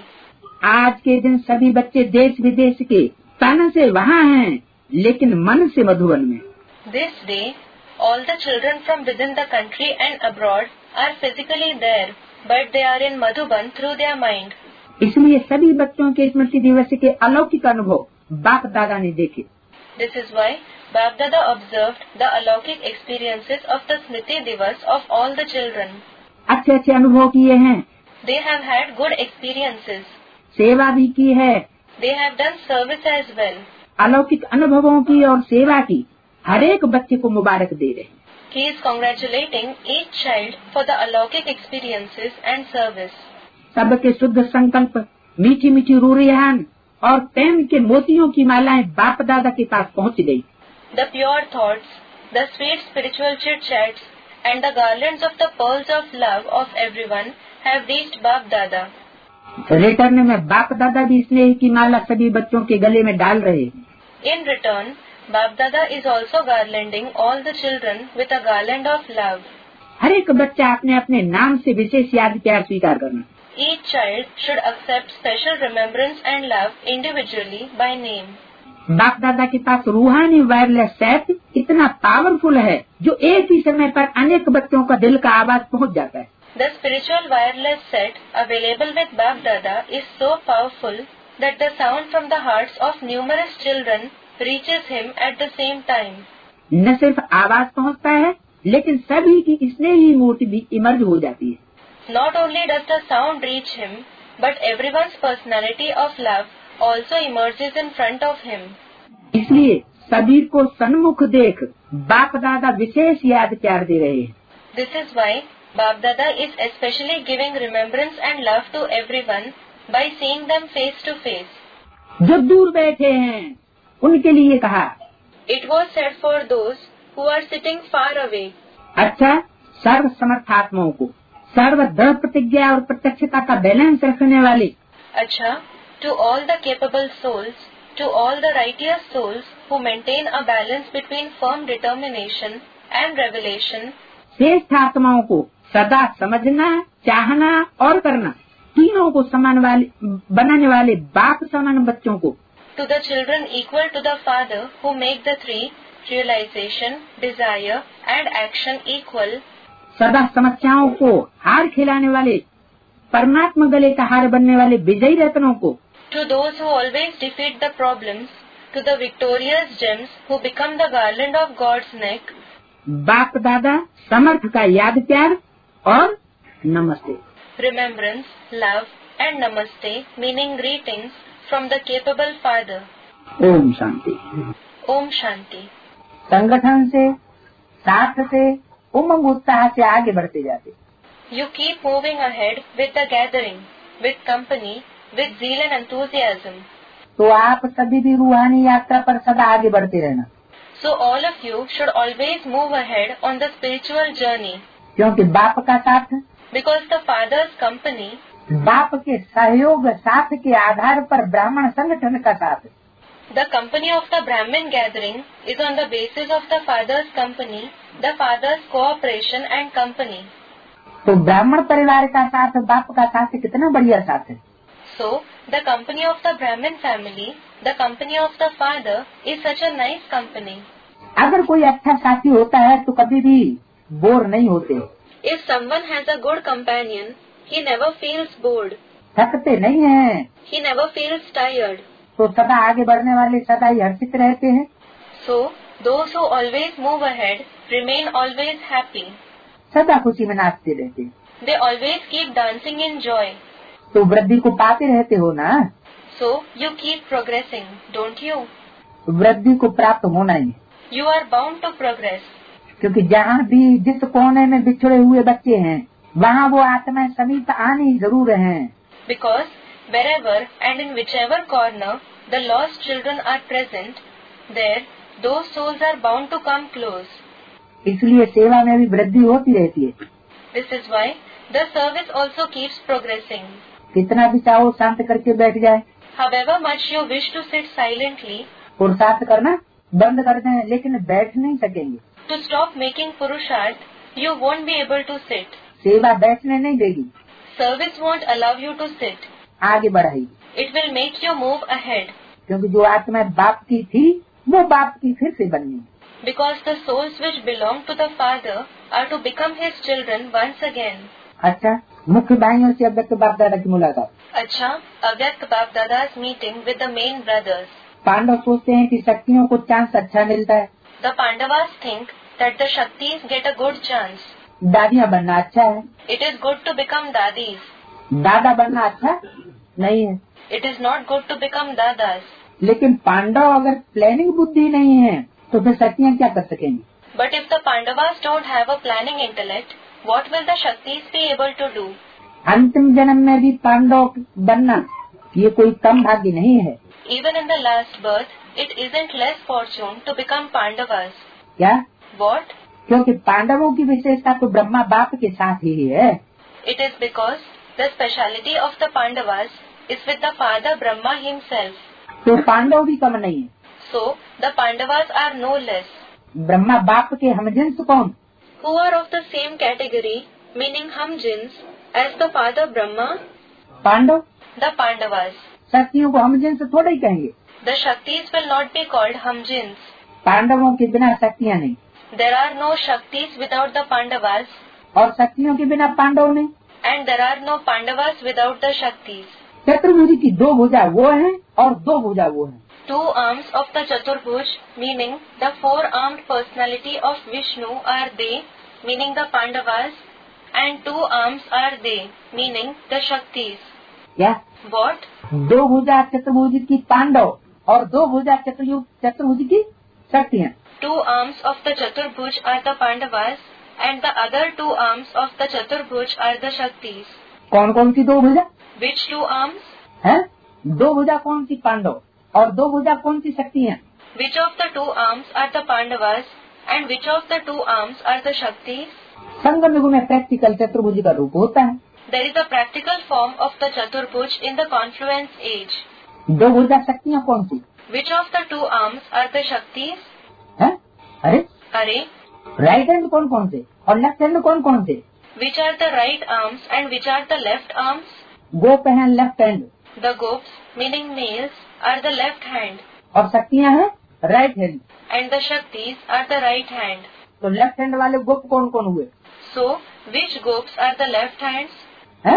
आज के दिन सभी बच्चे देश विदेश के तन से वहाँ हैं, लेकिन मन से मधुबन में। This day, all the children from within the country and abroad are physically there, but they are in Madhuban through their mind. इसलिए सभी बच्चों के स्मृति दिवस के अलौकिक अनुभव बाप दादा ने देखे। This is why Bap Dada observed the alaukic experiences of the Smriti Divas of all the children. अच्छे अच्छे अनुभव किए हैं, They have had good experiences. सेवा भी की है। They have done service as well. अलौकिक अनुभवों की और सेवा की हर एक बच्चे को मुबारक दे रहे हैं। He is congratulating each child for the alaukic experiences and service. सबके शुद्ध संकल्प, मीठी मीठी रूरियान और प्रेम के मोतियों की मालाएं बाप दादा के पास पहुंच गई। The pure thoughts, the sweet spiritual chit-chats and the garlands of the pearls of love of everyone have reached Bap Dada. Return में बाप दादा भी स्नेह की माला सभी बच्चों के गले में डाल रहे हैं। In return, Bap Dada is also garlanding all the children with a garland of love. हर एक बच्चा अपने अपने नाम से विशेष याद प्यार स्वीकार करना। Each child should accept special remembrance and love individually by name. बाप दादा के पास रूहानी वायरलेस सेट इतना पावरफुल है जो एक ही समय पर अनेक बच्चों का दिल का आवाज पहुंच जाता है। The spiritual wireless set available with Bap Dada is so powerful that the sound from the hearts of numerous children reaches him at the same time. न सिर्फ आवाज पहुंचता है लेकिन सभी की स्नेही मूर्ति भी इमर्ज हो जाती है। Not only does the sound reach him, but everyone's personality of love also emerges in front of him. इसलिए सभी को सन्मुख देख बाप दादा विशेष याद प्यार दे रहे हैं। This is why Bap Dada is especially giving remembrance and love to everyone by seeing them face to face. जो दूर बैठे हैं उनके लिए कहा। It was said for those who are sitting far away. अच्छा, सर्व समर्थात्माओं को, सर्व दृढ़ प्रतिज्ञा और प्रत्यक्षता का बैलेंस रखने वाले। अच्छा, to all the capable souls, to all the righteous souls who maintain a balance between firm determination and revelation. श्रेष्ठ आत्माओं को सदा समझना, चाहना और करना, तीनों को समान वाले बनाने वाले बाप समान बच्चों को। To the children equal to the Father who make the three, realization, desire and action equal. सदा समस्याओं को हार खिलाने वाले परमात्मा गले का हार बनने वाले विजयी रत्नों को। To those who always defeat the problems, to the victorious gems who become the garland of God's neck. बाप दादा समर्थ का याद प्यार और नमस्ते। Remembrance, love and namaste meaning greetings from the capable Father. Om Shanti. Om Shanti. संगठन से, साथ से, उमंग उत्साह से आगे बढ़ते जाते। You keep moving ahead with the gathering, with company, with zeal and enthusiasm. तो आप सभी भी रूहानी यात्रा पर सदा आगे बढ़ते रहना। So all of you should always move ahead on the spiritual journey. क्योंकि बाप का साथ, Because the Father's company, बाप के सहयोग साथ के आधार पर ब्राह्मण संगठन का साथ, the company of the Brahmin gathering is on the basis of the Father's company, the Father's cooperation and company. तो ब्राह्मण परिवार का साथ बाप का साथ कितना बढ़िया साथ है। So the company of the Brahmin family, the company of the Father is such a nice company. अगर कोई अच्छा साथी होता है तो कभी भी बोर नहीं होते। If someone has a good companion, he never feels bored. थकते नहीं हैं। He never feels tired. तो सदा आगे बढ़ने वाले सदा ही हर्षित रहते हैं। So those who always move ahead remain always happy. सदा खुशी में नाचते रहते हैं। They always keep dancing in joy. तो वृद्धि को पाते रहते हो ना। So you keep progressing, don't you? वृद्धि को प्राप्त होना ही, You are bound to progress. क्योंकि जहाँ भी जिस कोने में बिछड़े हुए बच्चे हैं वहाँ वो आत्माएं समीप आनी जरूर हैं। Because wherever and in whichever corner the lost children are present, there those souls are bound to come close. इसलिए सेवा में भी वृद्धि होती रहती है। This is why the service also keeps progressing. कितना भी चाहो शांत करके बैठ जाए, However much you wish to sit silently, पुरुषार्थ करना बंद कर दें, लेकिन बैठ नहीं सकेंगे। to stop making purusharth, you won't be able to sit. सेवा बैठने नहीं देगी, Service won't allow you to sit. आगे बढ़ाएगी। It will make you move ahead. क्योंकि जो आत्मा बाप की थी वो बाप की फिर से बननी। Because the souls which belong to the Father are to become His children once again. अच्छा, मुख्य भाइयों से अव्यक्त बाप दादा की मुलाकात। Acha, Avyakt Bap Dada's meeting with the main brothers. Pandav सोचते हैं कि शक्तियों को चांस अच्छा मिलता है, The Pandavas think that the Shaktis get a good chance. दादियाँ बनना अच्छा है, It is good to become Dadis. दादा बनना अच्छा नहीं है। It is not good to become Dadas. लेकिन पांडव अगर प्लानिंग बुद्धि नहीं है तो फिर शक्तियाँ क्या कर सकेंगी। But if the Pandavas don't have a planning intellect, what will the Shaktis be able to do? अंतिम जन्म में भी पांडव बनना ये कोई कम भाग्य नहीं है। Even in the last birth, it isn't less fortune to become Pandavas. क्या? What? क्योंकि पांडवों की विशेषता तो ब्रह्मा बाप के साथ ही है। It is because The speciality of the Pandavas is with the father Brahma himself. तो पांडव भी कम नहीं है। So the Pandavas are no less. Brahma बाप के हमजिन्स कौन? Who are of the same category, meaning humjins, as the father Brahma? Pandav. The Pandavas. शक्तियों को हमजिन्स थोड़ा ही कहेंगे। The Shaktis will not be called humjins. पांडवों के बिना शक्तियाँ नहीं, There are no Shaktis without the Pandavas, और शक्तियों के बिना पांडव नहीं। and there are no Pandavas without the Shaktis. चतुर्भुज की दो भुजा वो हैं और दो भुजा वो हैं। Two arms of the Chaturbhuj, meaning the four-armed personality of Vishnu, are they, meaning the Pandavas, and two arms are they, meaning the Shaktis. क्या? What? दो भुजा चतुर्भुज की पांडव और दो भुजा चतुर्भुज की शक्तियाँ। Two arms of the Chaturbhuj are the Pandavas, and the other two arms of the Chaturbhuj are the Shaktis. कौन कौन सी दो भुजा Which two arms? है? दो भुजा कौन सी पांडव और दो भुजा कौन सी शक्तियाँ? Which of the two arms are the Pandavas, and which of the two arms are the Shaktis? संगम युग में प्रैक्टिकल चतुर्भुज का रूप होता है। There is a practical form of the Chaturbhuj in the confluence age. दो भुजा शक्तियाँ कौन सी Which of the two arms are the Shaktis? है? अरे Arey, राइट हैंड कौन कौन से और लेफ्ट हैंड कौन कौन से? which are the right arms and which are the left arms? गोप है left hand The gops, meaning males, are the left hand, और शक्तियाँ हैं right hand. and the Shaktis are the right hand. तो लेफ्ट हैंड वाले गोप कौन कौन हुए? So, which gops are the left hands? हैं?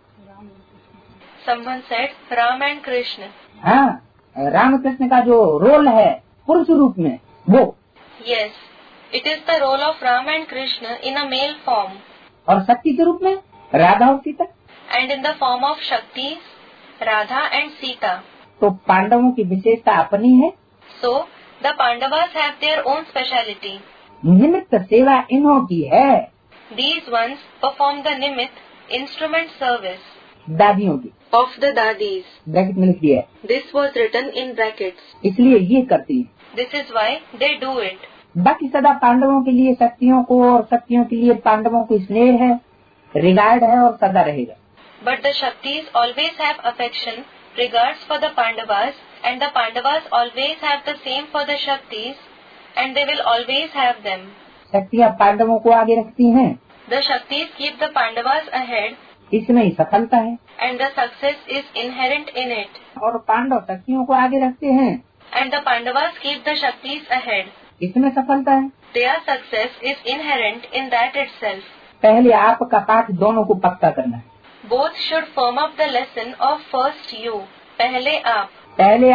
Someone said Ram and Krishna. हाँ, रामकृष्ण का जो रोल है पुरुष रूप में वो, Yes, it is the role of Ram and Krishna in a male form, और शक्ति के रूप में राधा और Sita. and in the form of Shaktis, Radha and Sita. तो पांडवों की विशेषता अपनी है। So, the Pandavas have their own speciality. निमित्त सेवा इन्हों की है, These ones perform the nimitt, instrument service, दादियों की। of the Dadis. ब्रैकेट में लिख दिया है, This was written in brackets. इसलिए ये करती है। This is why they do it. बाकी सदा पांडवों के लिए शक्तियों को और शक्तियों के लिए पांडवों को स्नेह है, रिगार्ड है और सदा रहेगा। But the Shaktis always have affection, regards for the Pandavas, and the Pandavas always have the same for the Shaktis, and they will always have them. शक्तियाँ पांडवों को आगे रखती हैं, The Shaktis keep the Pandavas ahead, इसमें ही सफलता है। and the success is inherent in it. और पांडव शक्तियों को आगे रखते हैं, And the Pandavas keep the Shaktis ahead. इसमें सफलता है। Their success is inherent in that itself. पहले आपका पाठ दोनों को पक्का करना है। Both should firm up the lesson of first you. पहले आप. पहले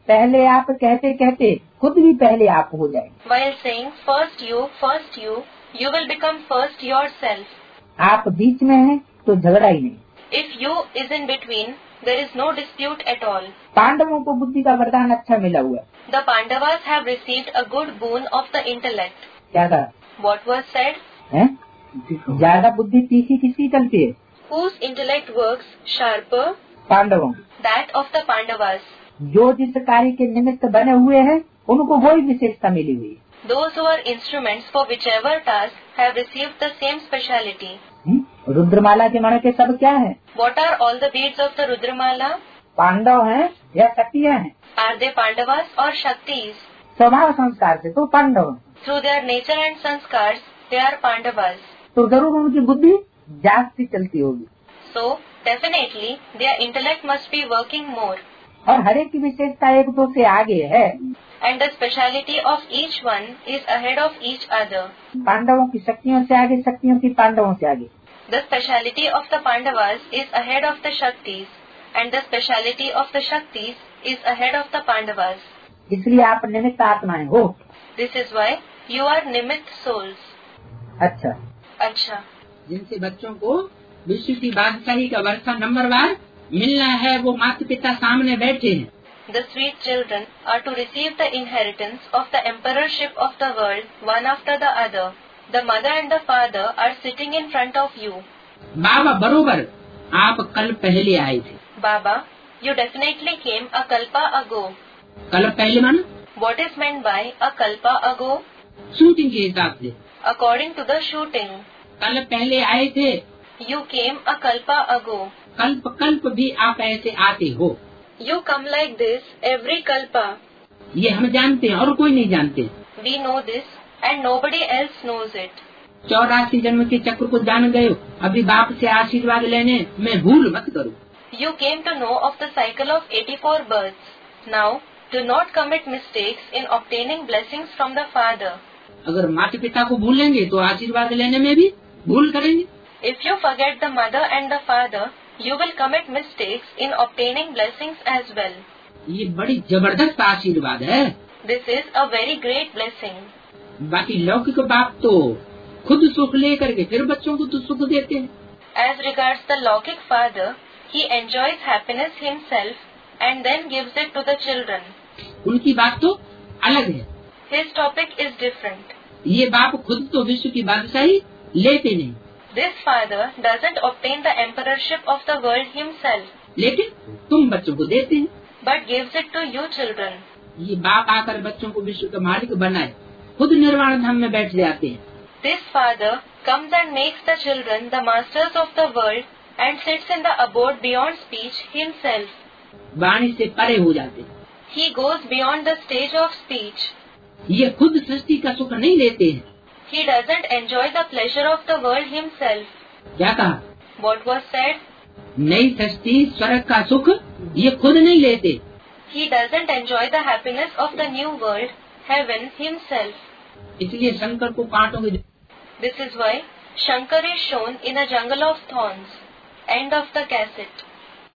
आप कहते कहते खुद भी पहले आप हो जाए। While saying first you will become first yourself. आप बीच में हैं तो झगड़ा ही नहीं। If you is in between, there is no dispute at all. पांडवों को बुद्धि का वरदान अच्छा मिला हुआ है। The Pandavas have received a good boon of the intellect. क्या कहा What was said? है? ज्यादा बुद्धि तीखी किसकी चलती है? Whose intellect works sharper? पांडवों। That of the Pandavas. जो जिस कार्य के निमित्त बने हुए हैं उनको वही विशेषता मिली हुई है। Those who are instruments for whichever task have received the same speciality. रुद्रमाला के मणि के सब क्या है? What are all the beads of the Rudramala? Pandav हैं या शक्तियाँ हैं? Are they Pandavas or Shaktis? स्वभाव संस्कार से तो पांडव हैं। Through their nature and sanskars, they are Pandavas. तो जरूर उनकी बुद्धि जागती चलती होगी। So, definitely, their intellect must be working more. और हर एक की विशेषता एक दो से आगे है। And the speciality of each one is ahead of each other. पांडवों की शक्तियों से आगे, शक्तियों की पांडवों से आगे। The speciality of the Pandavas is ahead of the Shaktis, and the speciality of the Shaktis is ahead of the Pandavas. इसलिए आप निमित्त आत्माएं हो। This is why you are Nimitt souls. अच्छा, अच्छा, जिनसे बच्चों को विश्व की बादशाही का वर्षा नंबरवार मिलना है, वो माता पिता सामने बैठे हैं। the sweet children are to receive the inheritance of the emperorship of the world one after the other. The mother and the father are sitting in front of you. बाबा बरोबर आप कल पहले आए थे। Baba, you definitely came a kalpa ago. कल पहले माना What is meant by a kalpa ago? Shooting के हिसाब से। According to the shooting. कल पहले आए थे You came a kalpa ago. कल्प कल्प भी आप ऐसे आते हो। You come like this every kalpa. ये हम जानते हैं और कोई नहीं जानते। We know this and nobody else knows it. 84 जन्म के चक्र को जान गए हो, अभी बाप से आशीर्वाद लेने में भूल मत करो। You came to know of the cycle of 84 births. Now, do not commit mistakes in obtaining blessings from the Father. अगर माता पिता को भूलेंगे तो आशीर्वाद लेने में भी भूल करेंगे। If you forget the mother and the father, you will commit mistakes in obtaining blessings as well. ये बड़ी जबरदस्त आशीर्वाद है। This is a very great blessing. बाकी लौकिक बाप तो खुद सुख लेकर के फिर बच्चों को तो सुख देते हैं। As regards the Laukic father, he enjoys happiness himself and then gives it to the children. उनकी बात तो अलग है। His topic is different. ये बाप खुद तो विश्व की बादशाही लेते नहीं, This father doesn't obtain the emperorship of the world himself, लेकिन तुम बच्चों को देते हैं। but gives it to you children. ये बाप आकर बच्चों को विश्व का मालिक बनाए, खुद निर्वाण धाम में बैठ जाते हैं। This father comes and makes the children the masters of the world and sits in the abode beyond speech himself. वाणी से परे हो जाते हैं। He goes beyond the stage of speech. ये खुद सृष्टि का सुख नहीं लेते हैं। He doesn't enjoy the pleasure of the world himself. क्या कहा? What was said? नई सृष्टि स्वर्ग का सुख ये खुद नहीं लेते। He doesn't enjoy the happiness of the new world, heaven himself. इसलिए शंकर को कांटों के This is why Shankar is shown in a jungle of thorns. End of the cassette.